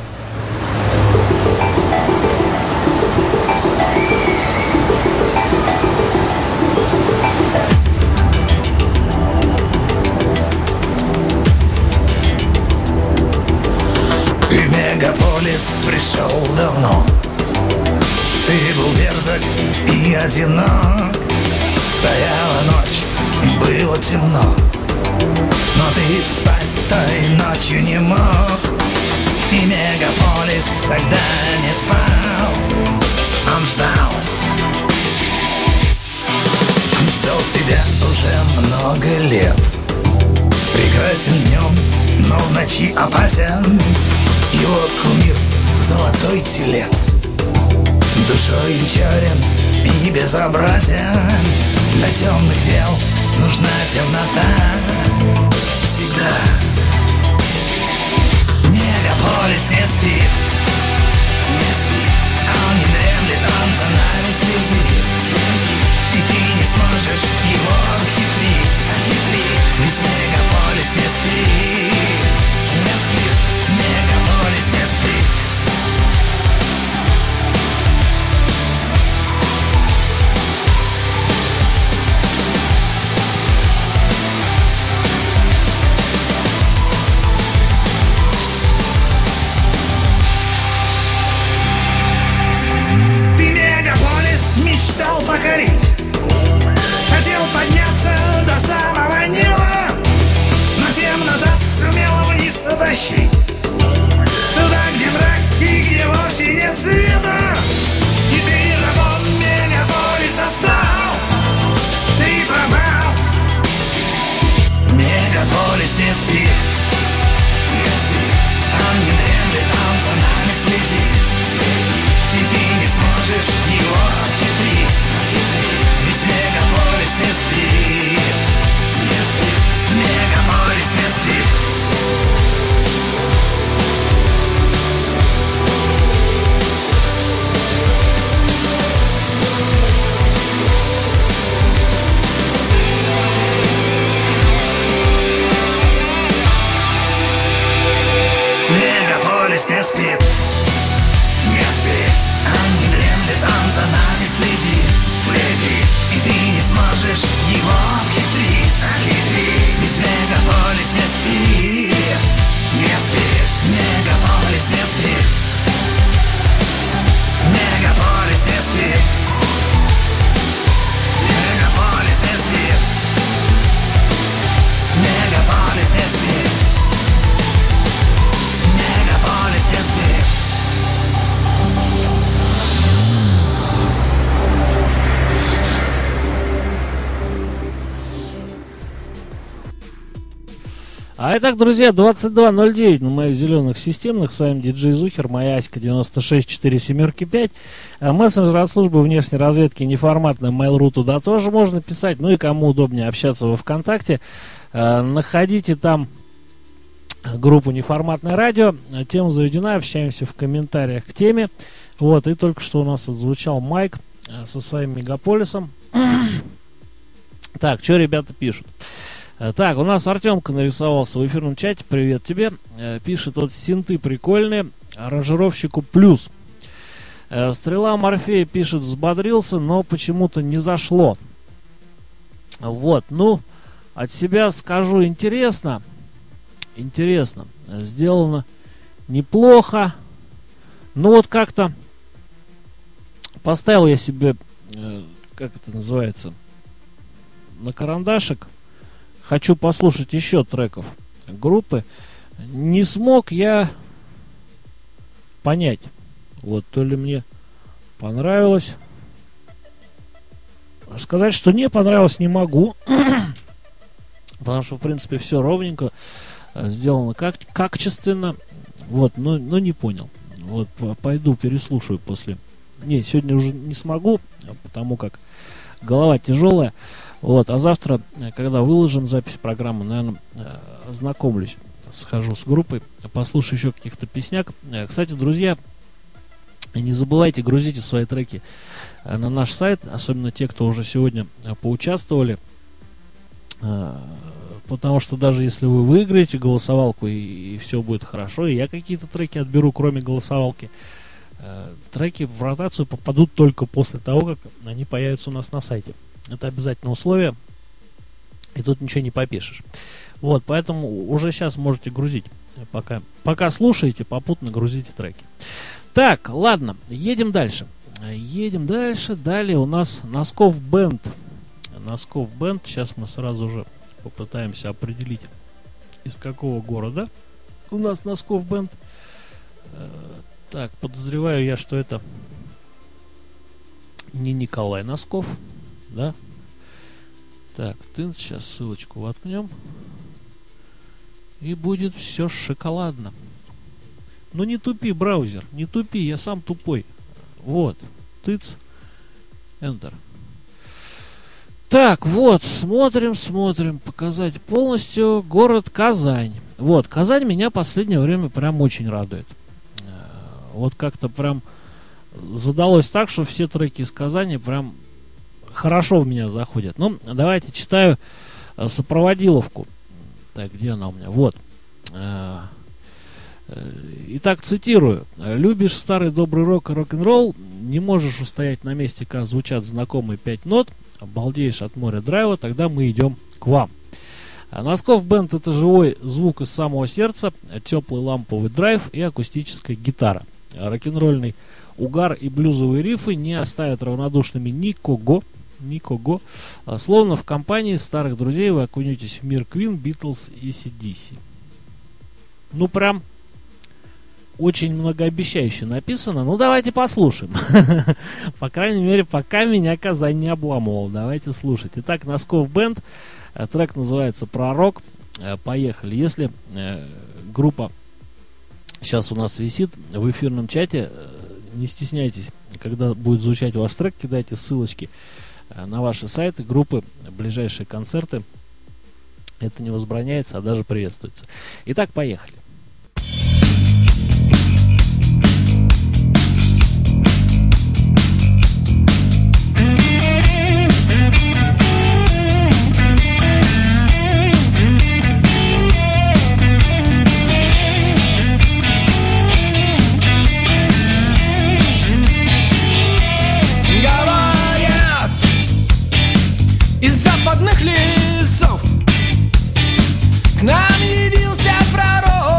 Ты в мегаполис пришел давно. Ты был дерзок и одинок. Стояла ночь и было темно, но ты спать той ночью не мог. И мегаполис тогда не спал. Он ждал. Он ждал тебя уже много лет. Прекрасен днем, но в ночи опасен. Его кумир — золотой телец. Душою черен и безобразен. Для темных дел нужна темнота. Всегда. Мегаполис не спит, не спит. Он не дремлет, он за нами следит, следит. И ты не сможешь его обхитрить, обхитрить. Ведь мегаполис не спит, не спит. Мегаполис не спит. Ты мегаполис А итак, друзья, двадцать два ноль девять на моих зеленых системных. С вами диджей Зухер, моя Аська девяносто шесть четыре семь пять. А мессенджер от службы внешней разведки неформатная Mail.ru, туда тоже можно писать. Ну и кому удобнее общаться во ВКонтакте, э, находите там группу «Неформатное радио». Тема заведена, общаемся в комментариях к теме. Вот, и только что у нас отзвучал Майк э, со своим мегаполисом. Так, что ребята пишут? Так, у нас Артемка нарисовался в эфирном чате. Привет тебе. Пишет: вот синты прикольные, аранжировщику плюс. Стрела Морфея пишет: взбодрился, но почему-то не зашло. Вот, ну, от себя скажу, интересно. Интересно. Сделано неплохо. Ну вот как-то поставил я себе, как это называется, на карандашик. Хочу послушать еще треков группы. Не смог я понять, вот, то ли мне понравилось. Сказать, что не понравилось, не могу. Потому что, в принципе, все ровненько сделано, как, качественно. Вот, но, но не понял. Вот, пойду переслушаю после. Не, сегодня уже не смогу, потому как голова тяжелая. Вот, а завтра, когда выложим запись программы, наверное, ознакомлюсь, схожу с группой, послушаю еще каких-то песняк. Кстати, друзья, не забывайте, грузите свои треки на наш сайт, особенно те, кто уже сегодня поучаствовали, потому что даже если вы выиграете голосовалку и, и все будет хорошо, и я какие-то треки отберу, кроме голосовалки, треки в ротацию попадут только после того, как они появятся у нас на сайте. Это обязательное условие, и тут ничего не попишешь. Вот, поэтому уже сейчас можете грузить. Пока, пока слушаете, попутно грузите треки. Так, ладно, едем дальше. Едем дальше. Далее у нас Носков Бенд. Носков Бенд. Сейчас мы сразу же попытаемся определить, из какого города у нас Носков Бенд. Так, подозреваю я, что это не Николай Носков. Да? Так, ты сейчас ссылочку воткнем. И будет все шоколадно. Ну не тупи, браузер, не тупи, я сам тупой. Вот, тыц, Enter. Так, вот, смотрим, смотрим, показать полностью город Казань. Вот, Казань меня в последнее время прям очень радует. Вот как-то прям задалось так, что все треки из Казани прям хорошо в меня заходят. Ну, давайте читаю э, сопроводиловку. Так, где она у меня? Вот. Э, э, итак, цитирую. Любишь старый добрый рок и рок-н-ролл, не можешь устоять на месте, как звучат знакомые пять нот, обалдеешь от моря драйва, тогда мы идем к вам. Носков Бенд — это живой звук из самого сердца, теплый ламповый драйв и акустическая гитара. Рок-н-ролльный угар и блюзовые рифы не оставят равнодушными никого. Никого. Словно в компании старых друзей вы окунетесь в мир Queen, Beatles и си ди си. Ну, прям очень многообещающе написано. Ну, давайте послушаем. По крайней мере, пока меня Казань не обламывал. Давайте слушать. Итак, Носков Бенд. Трек называется «Пророк». Поехали. Если группа сейчас у нас висит в эфирном чате, не стесняйтесь, когда будет звучать ваш трек, кидайте ссылочки на ваши сайты, группы, ближайшие концерты. Это не возбраняется, а даже приветствуется. Итак, поехали. К нам явился пророк.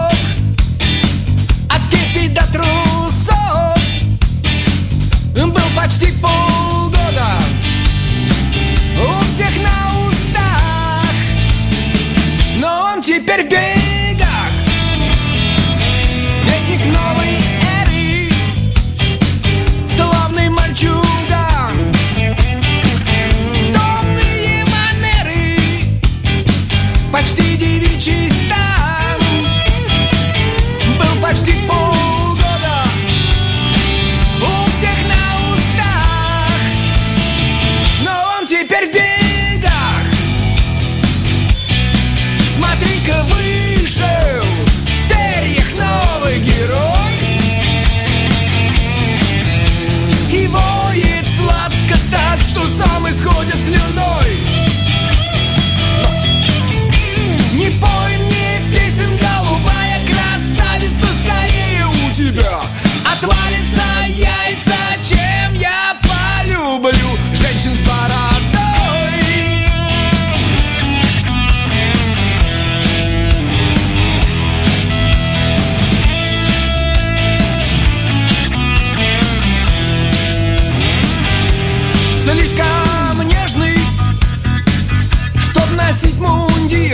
слишком нежный, чтоб носить мундир,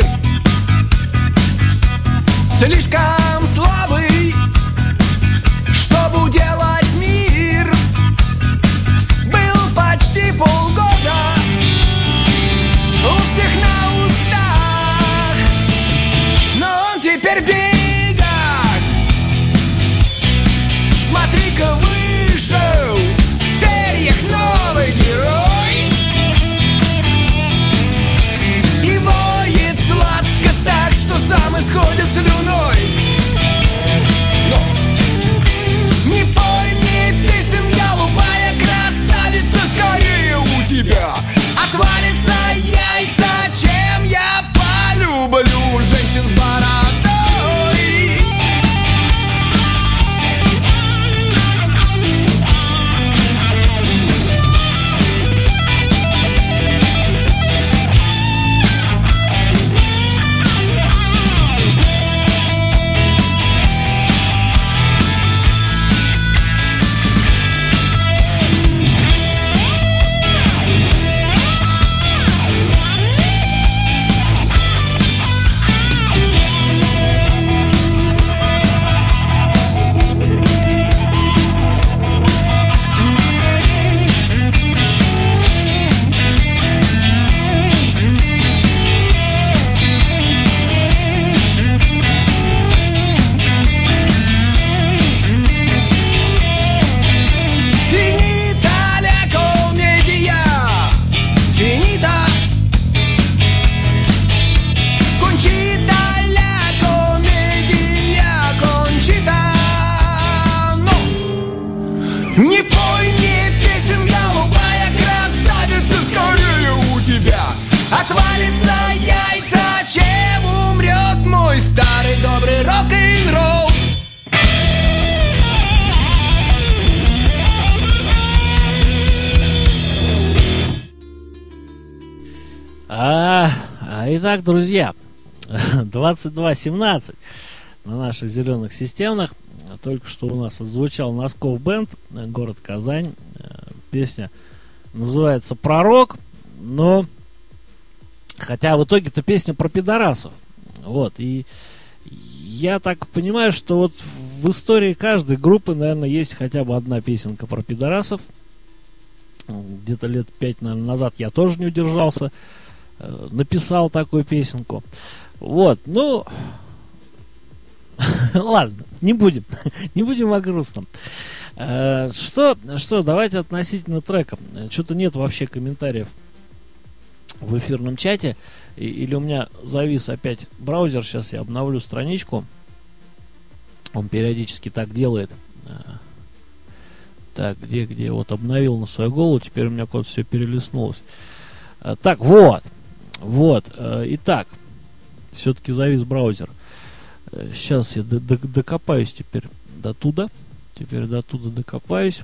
слишком слабый, чтоб уделать мир. Был почти полгода у всех на устах, но он теперь в бегах. Смотри-ка, вышел в перьях новый герой и воет сладко так, что сам исходит слюной. Но не пой мне песен, голубая красавица, скорее у тебя отвалится яйца, чем я полюблю женщин с бородой. Не пой мне песен, голубая красавица, скорее у тебя отвалится яйца, чем умрет мой старый добрый рок-н-ролл. А, а итак, друзья, двадцать два семнадцать на наших зеленых системах. Только что у нас отзвучал Носков Бенд, город Казань. Песня называется «Пророк», но хотя в итоге-то песня про пидорасов. Вот, и я так понимаю, что вот в истории каждой группы, наверное, есть хотя бы одна песенка про пидорасов. Где-то лет пять, наверное, назад я тоже не удержался, написал такую песенку. Вот, ну... Ладно, не будем, не будем о грустном. Э, что, что, давайте относительно трека. Что-то нет вообще комментариев в эфирном чате. И, или у меня завис опять браузер. Сейчас я обновлю страничку. Он периодически так делает. Э, так, где, где? Вот обновил на свою голову. Теперь у меня куда-то все перелистнулось. Э, так, вот. Вот. Э, итак, все-таки завис браузер. Сейчас я д- д- докопаюсь теперь до туда. Теперь до туда докопаюсь.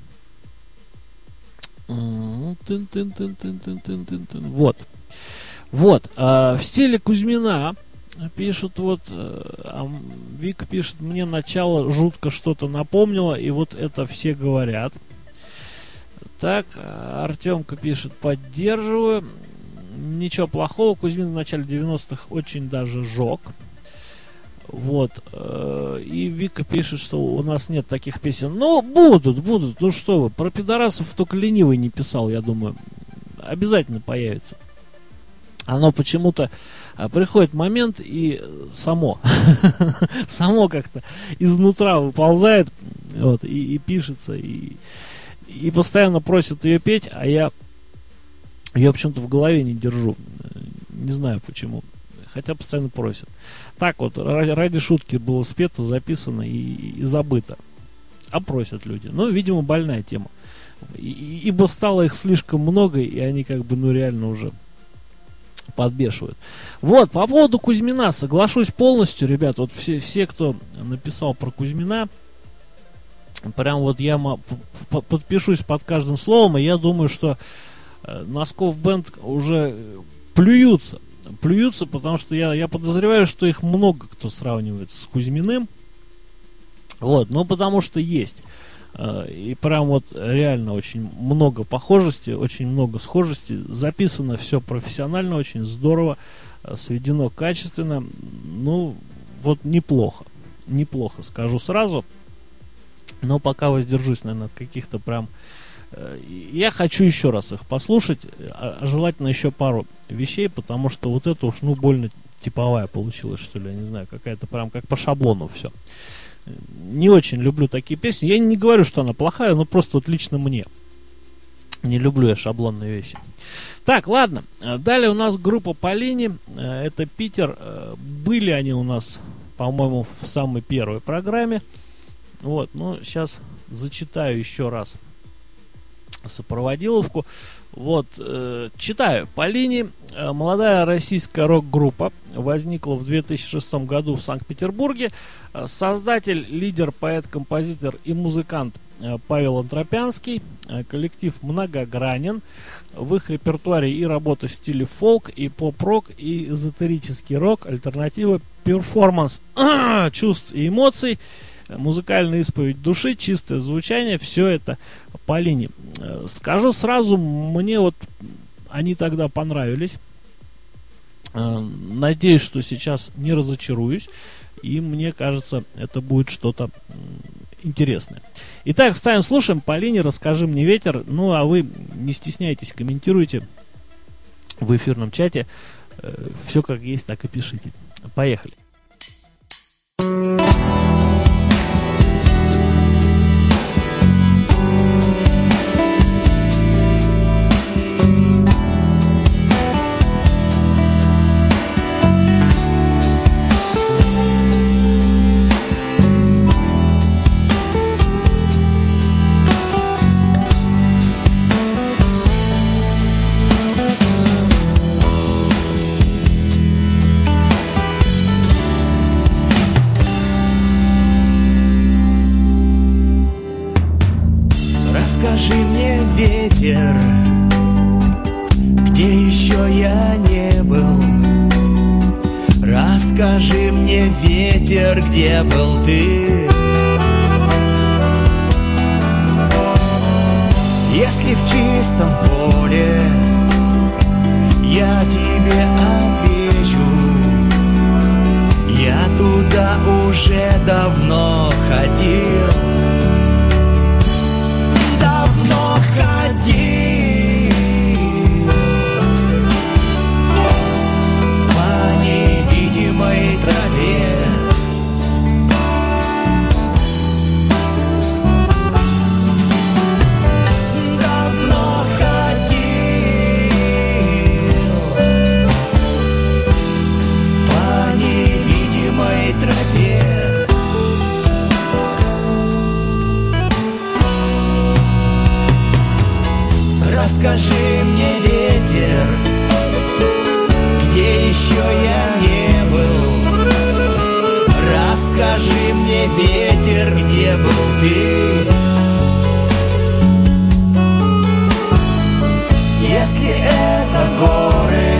Вот. Вот. А, в стиле Кузьмина пишут вот. А, Вика пишет: мне начало жутко что-то напомнило, и вот это все говорят. Так, Артемка пишет: поддерживаю. Ничего плохого. Кузьмин в начале девяностых очень даже жег. Вот. И Вика пишет, что у нас нет таких песен. Но будут, будут. Ну что вы, про пидорасов только ленивый не писал, я думаю. Обязательно появится. Оно почему-то приходит момент и само. Само как-то изнутра выползает. Вот, и, и пишется. И, и постоянно просят ее петь, а я ее почему-то в голове не держу. Не знаю почему. Хотя постоянно просят. Так вот, ради шутки было спето, записано и, и забыто. А просят люди. Ну, видимо, больная тема. И, ибо стало их слишком много, и они как бы, ну, реально уже подбешивают. Вот, по поводу Кузьмина соглашусь полностью, ребят. Вот все, все кто написал про Кузьмина, прям вот я подпишусь под каждым словом, и я думаю, что Носков Бенд уже плюются. Плюются, потому что я, я подозреваю, что их много кто сравнивает с Кузьминым. Вот, ну потому что есть. И прям вот реально очень много похожести, очень много схожести. Записано все профессионально, очень здорово, сведено качественно. Ну, вот неплохо. Неплохо, скажу сразу. Но пока воздержусь, наверное, от каких-то прям... Я хочу еще раз их послушать, а желательно еще пару вещей, потому что вот это уж, ну, больно типовая получилась, что ли, я не знаю, какая-то прям как по шаблону все. Не очень люблю такие песни. Я не говорю, что она плохая, но просто вот лично мне. Не люблю я шаблонные вещи. Так, ладно. Далее у нас группа Полини. Это Питер. Были они у нас, по-моему, в самой первой программе. Вот, ну, сейчас зачитаю еще раз сопроводиловку. Вот, э, читаю. Полини, э, молодая российская рок-группа, возникла в две тысячи шестом году в Санкт-Петербурге. Э, создатель, лидер, поэт, композитор и музыкант э, Павел Антропянский. Э, коллектив многогранен. В их репертуаре и работа в стиле фолк, и поп-рок, и эзотерический рок, альтернатива, перформанс чувств и эмоций, музыкальная исповедь души, чистое звучание, все это Полини. Скажу сразу, мне вот они тогда понравились. Надеюсь, что сейчас не разочаруюсь. И мне кажется, это будет что-то интересное. Итак, ставим, слушаем. Полини, «Расскажи мне, ветер». Ну, а вы не стесняйтесь, комментируйте в эфирном чате. Все как есть, так и пишите. Поехали. Расскажи мне, ветер, где еще я не был. Расскажи мне, ветер, где был ты. Если в чистом поле я тебе отвечу, я туда уже давно ходил. Давно ходил по невидимой траве. Давно ходил по невидимой траве. Расскажи мне, ветер, где еще я не был. Расскажи мне, ветер, где был ты. Если это горы,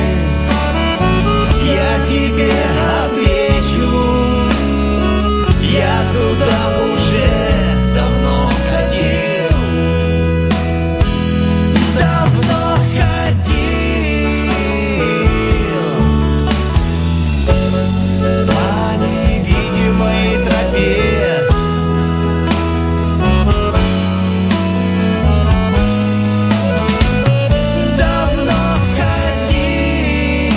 я тебе отвечу, я туда уже давно ходил. Давно ходил по невидимой тропе. Давно ходил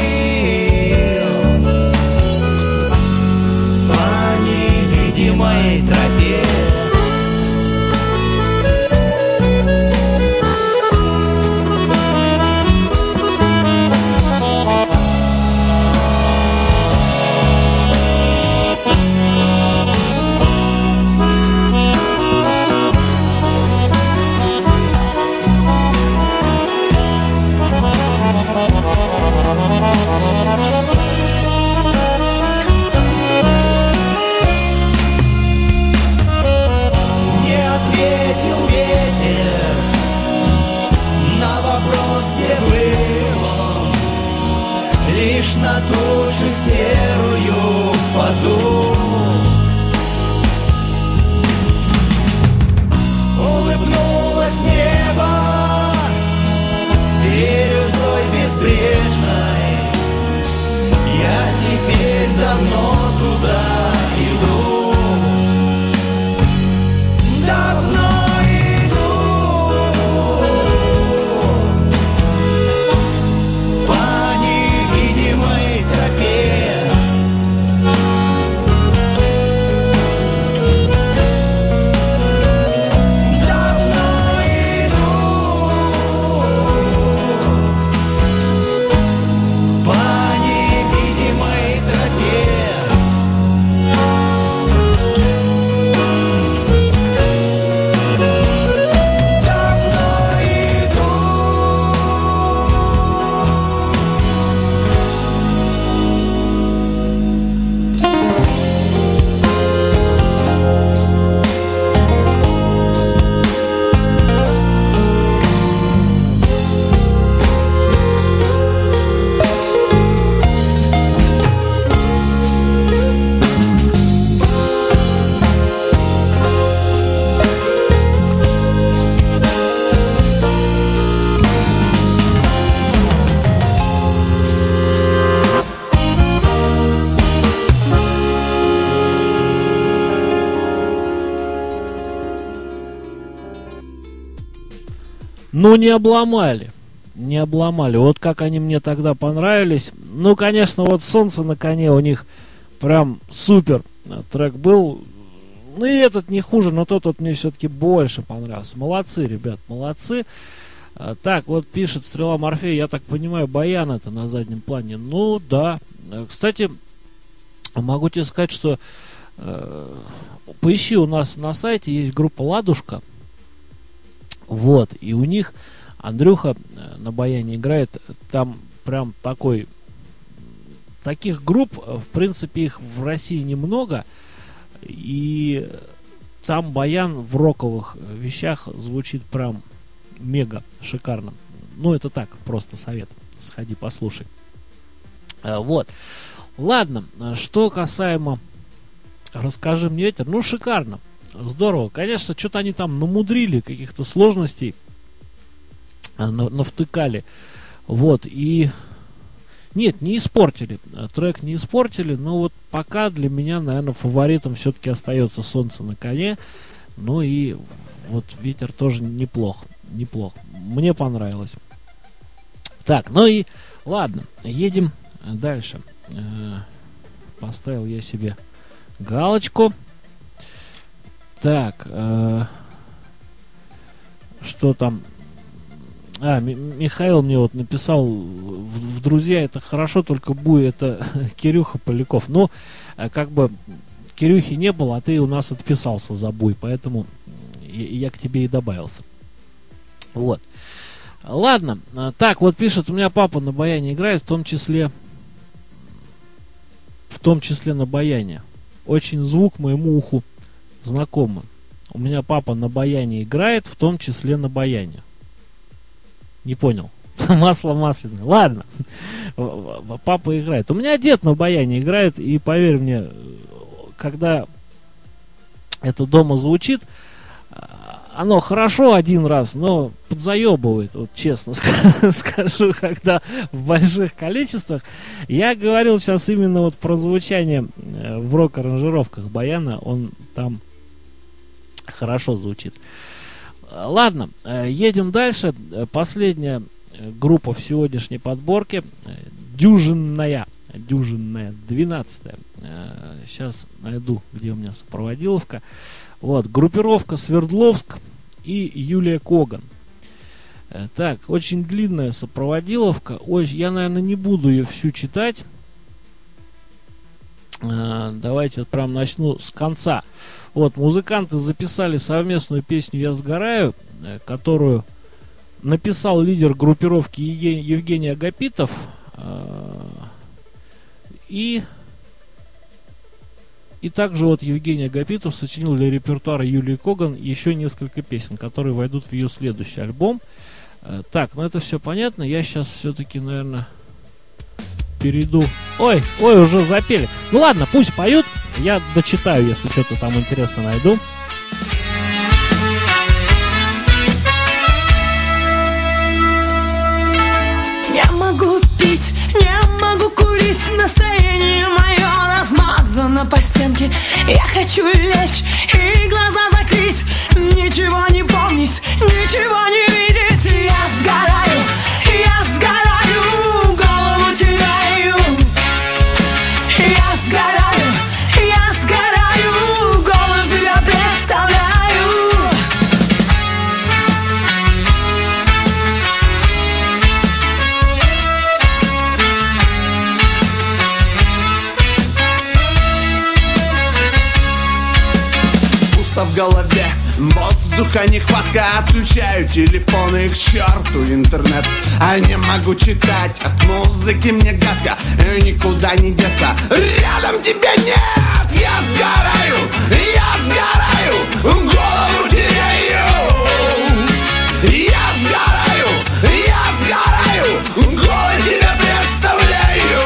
по невидимой тропе. Не ответил ветер на вопрос, где был он, лишь на тучу серую подул. давно туда иду, давно иду по невидимой тропе. Ну, не обломали. Не обломали. Вот как они мне тогда понравились. Ну, конечно, вот «Солнце на коне» у них прям супер трек был. Ну, и этот не хуже, но тот вот мне все-таки больше понравился. Молодцы, ребят, молодцы. А, так, вот пишет Стрела Морфея, я так понимаю, баян это на заднем плане. Ну, да. Кстати, могу тебе сказать, что э, поищи, у нас на сайте есть группа «Ладушка». Вот, и у них Андрюха на баяне играет, там прям такой, таких групп, в принципе, их в России немного, и там баян в роковых вещах звучит прям мега шикарно. Ну, это так, просто совет, сходи послушай. Вот, ладно, что касаемо «Расскажи мне, ветер», ну, шикарно. Здорово. Конечно, что-то они там намудрили, каких-то сложностей навтыкали. Вот, и... Нет, не испортили. Трек не испортили, но вот пока для меня, наверное, фаворитом все-таки остается «Солнце на коне». Ну и вот «Ветер» тоже неплохо. Неплохо. Мне понравилось. Так, ну и ладно, едем дальше. Поставил я себе галочку. Так, э, что там? А, М- Михаил мне вот написал в, в друзья, это хорошо, только Буй, это Кирюха Поляков. Ну, как бы Кирюхи не было, а ты у нас отписался за Буй, поэтому я, я к тебе и добавился. Вот. Ладно, так, вот пишет, у меня папа на баяне играет, в том числе, в том числе на баяне. Очень звук моему уху знакомо. У меня папа на баяне играет, в том числе на баяне. Не понял. Масло масляное. Ладно. Папа играет. У меня дед на баяне играет, и поверь мне, когда это дома звучит, оно хорошо один раз, но подзаебывает, вот честно скажу, когда в больших количествах. Я говорил сейчас именно вот про звучание в рок-аранжировках баяна, он там хорошо звучит. Ладно, едем дальше. Последняя группа в сегодняшней подборке, дюжинная, дюжинная, двенадцатая. Сейчас найду, где у меня сопроводиловка. Вот, группировка Свердловск и Юлия Коган. Так, очень длинная сопроводиловка. Ой, я, наверное, не буду ее всю читать. Давайте прям начну с конца. Вот, музыканты записали совместную песню «Я сгораю», которую написал лидер группировки Евгений Агапитов. И... И также вот Евгений Агапитов сочинил для репертуара Юлии Коган еще несколько песен, которые войдут в ее следующий альбом. Так, ну это все понятно. Я сейчас все-таки, наверное, перейду. Ой, ой, уже запели. Ну ладно, пусть поют. Я дочитаю, если что-то там интересно найду. Не могу пить, не могу курить, настроение мое размазано. прямо по стенке. Я хочу лечь и глаза закрыть, ничего не помнить, ничего не видеть. Я сгораю, я сгораю, голову теряю. Я сгораю, я сгораю, голову тебя представляю. В голове воздуха нехватка. Отключаю телефоны к черту интернет. А не могу читать, от музыки мне гадко. И никуда не деться, рядом тебя нет. Я сгораю, я сгораю, голову теряю. Я сгораю, я сгораю, голову тебя представляю.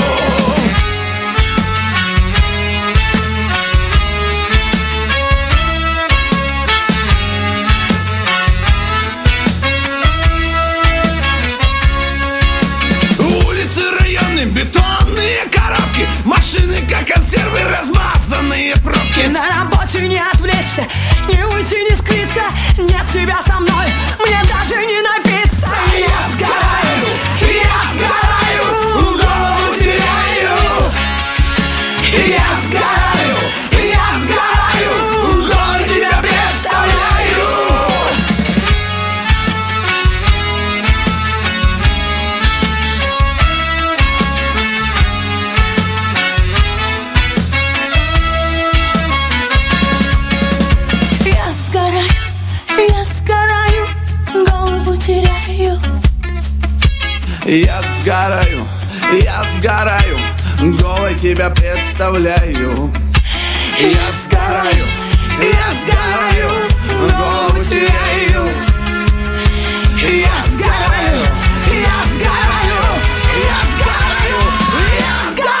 Бетонные коробки, машины как консервы, размазанные пробки. На работе не отвлечься, не уйти, не скрыться. Нет тебя со мной, мне даже не напиться. Я сгораю, я сгораю, голову теряю. Я сгораю, я сгораю, голову тебя представляю. Я сгораю, я сгораю, голой тебя представляю. Я сгораю, я сгораю, голову теряю. Я сгораю, я сгораю, я сгораю, я сгораю.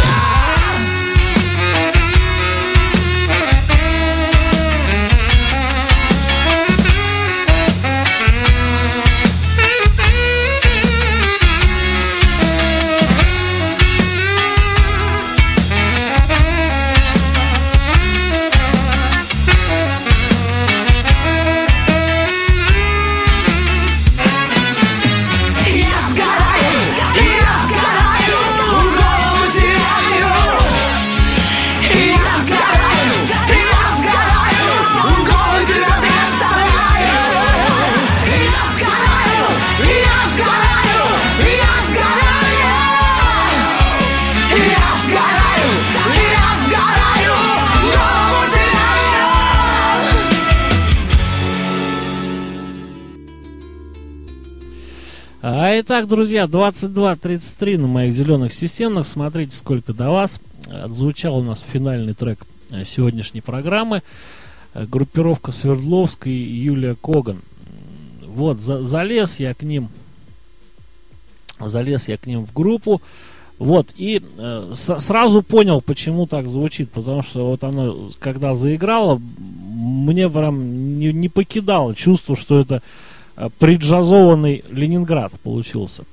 А итак, друзья, двадцать два тридцать три на моих зеленых системах. Смотрите, сколько до вас. Звучал у нас финальный трек сегодняшней программы. Группировка Свердловск и Юлия Коган. Вот, за, залез я к ним. Залез я к ним в группу. Вот, и э, с, сразу понял, почему так звучит. Потому что вот она, когда заиграла, мне прям не, не покидало чувство, что это преджазованный Ленинград получился.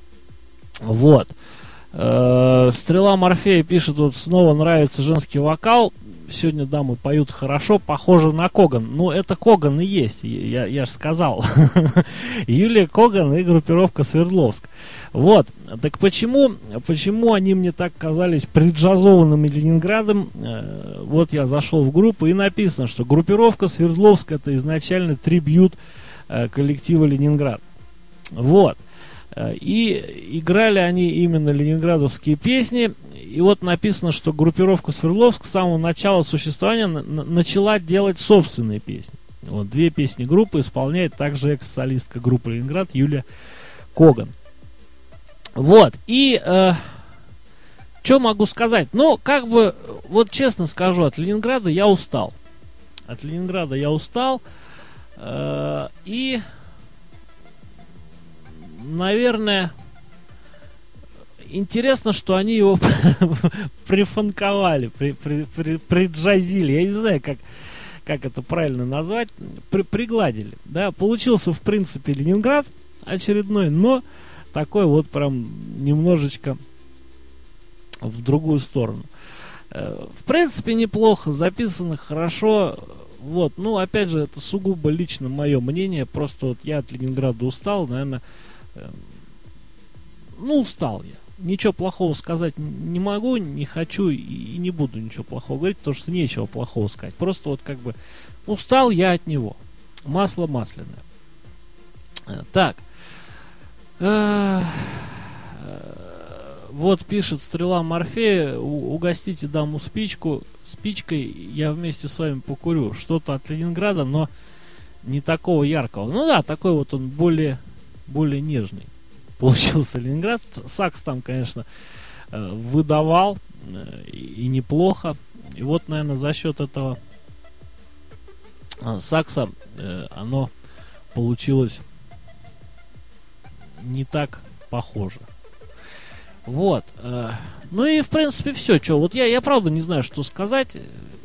Вот. Э, Стрела Морфея пишет, вот снова нравится женский вокал. Сегодня дамы поют хорошо, похоже на Коган. Ну, это Коган и есть, я, я же сказал. Юлия Коган и группировка Свердловск. Вот. Так почему, почему они мне так казались преджазованными Ленинградом? Э, вот я зашел в группу, и написано, что группировка Свердловск — это изначально трибьют коллектива Ленинград. Вот. И играли они именно ленинградовские песни. И вот написано, что группировка Свердловск с самого начала существования на- начала делать собственные песни. Вот, две песни группы исполняет также экс-солистка группы Ленинград Юлия Коган. Вот. И э, что могу сказать? Ну, как бы, вот честно скажу, от Ленинграда я устал. От Ленинграда я устал. И, наверное, интересно, что они его прифанковали, при, при, при, приджазили. Я не знаю, как, как это правильно назвать. При, пригладили. Да, получился, в принципе, Ленинград очередной, но такой вот прям немножечко в другую сторону. Э, в принципе, неплохо, записано хорошо. Вот, ну, опять же, это сугубо лично мое мнение. Просто вот я от Ленинграда устал, наверное, э, ну, устал я. Ничего плохого сказать не могу, не хочу и, и не буду ничего плохого говорить, потому что нечего плохого сказать. Просто вот как бы устал я от него. Масло масляное. Так. Вот пишет Стрела Морфея: угостите даму спичку, спичкой, я вместе с вами покурю. Что-то от Ленинграда, но не такого яркого. Ну да, такой вот он более, более нежный получился Ленинград. Сакс там, конечно, выдавал и неплохо. И вот, наверное, за счет этого сакса оно получилось не так похоже. Вот. Ну и, в принципе, все. Что, вот я, я правда не знаю, что сказать.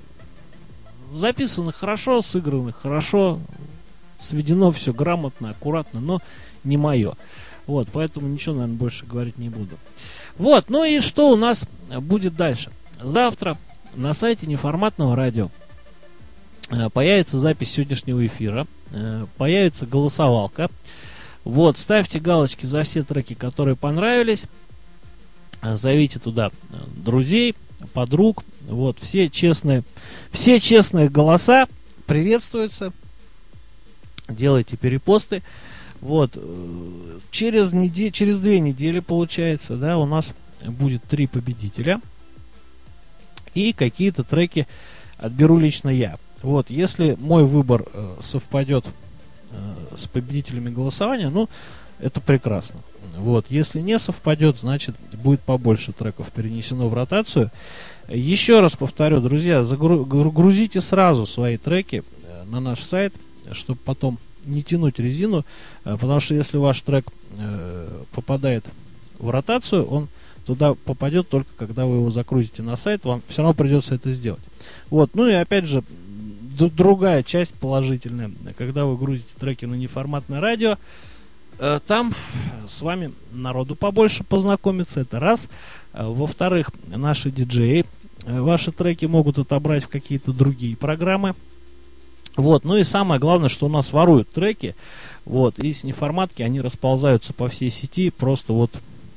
Записано хорошо, сыграно хорошо, сведено все грамотно, аккуратно, но не мое. Вот, поэтому ничего, наверное, больше говорить не буду. Вот, ну и что у нас будет дальше? Завтра на сайте Неформатного радио появится запись сегодняшнего эфира, появится голосовалка. Вот, ставьте галочки за все треки, которые понравились. Зовите туда друзей, подруг. Вот, все честные, все честные голоса приветствуются. Делайте перепосты. Вот, через, неделю, через две недели, получается, да, у нас будет три победителя. И какие-то треки отберу лично я. Вот, если мой выбор э, совпадет э, с победителями голосования, ну, это прекрасно. Вот, если не совпадет, значит, будет побольше треков перенесено в ротацию. Еще раз повторю, друзья, загрузите сразу свои треки э, на наш сайт, чтобы потом не тянуть резину, э, потому что если ваш трек э, попадает в ротацию, он туда попадет только когда вы его загрузите на сайт, вам все равно придется это сделать. Вот, ну и опять же, д- другая часть положительная, когда вы грузите треки на Неформатное радио, э, там с вами народу побольше познакомиться, это раз. Э, во-вторых, наши диджеи э, ваши треки могут отобрать в какие-то другие программы. Вот, ну и самое главное, что у нас воруют треки, вот, и с неформатки они расползаются по всей сети, просто вот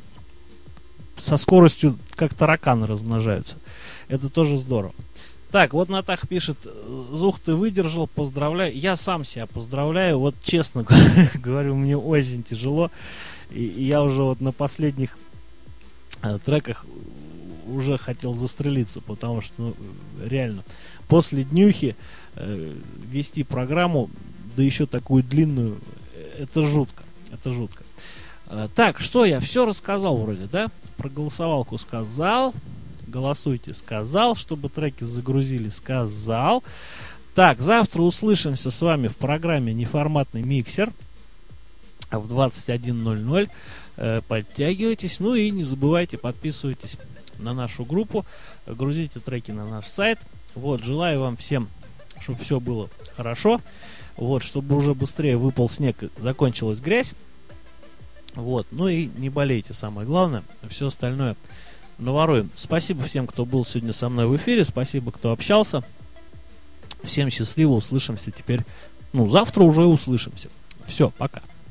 со скоростью, как тараканы размножаются. Это тоже здорово. Так, вот Натах пишет: Зух, ты выдержал, поздравляю. Я сам себя поздравляю. Вот честно говорю, мне очень тяжело. И, и я уже вот на последних э, треках уже хотел застрелиться, потому что, ну, реально, после днюхи э, вести программу, да еще такую длинную, это жутко. Это жутко. Так, что я все рассказал вроде, да? Про голосовалку сказал. Голосуйте, сказал. Чтобы треки загрузили, сказал. Так, завтра услышимся с вами в программе «Неформатный миксер» в двадцать один ноль ноль. Э, подтягивайтесь. Ну и не забывайте, подписывайтесь на нашу группу. Грузите треки на наш сайт. Вот, желаю вам всем, чтобы все было хорошо. Вот, чтобы уже быстрее выпал снег и закончилась грязь. Вот, ну и не болейте, самое главное, все остальное наворуем. Спасибо всем, кто был сегодня со мной в эфире, спасибо, кто общался. Всем счастливо, услышимся теперь, ну, завтра уже услышимся. Все, пока.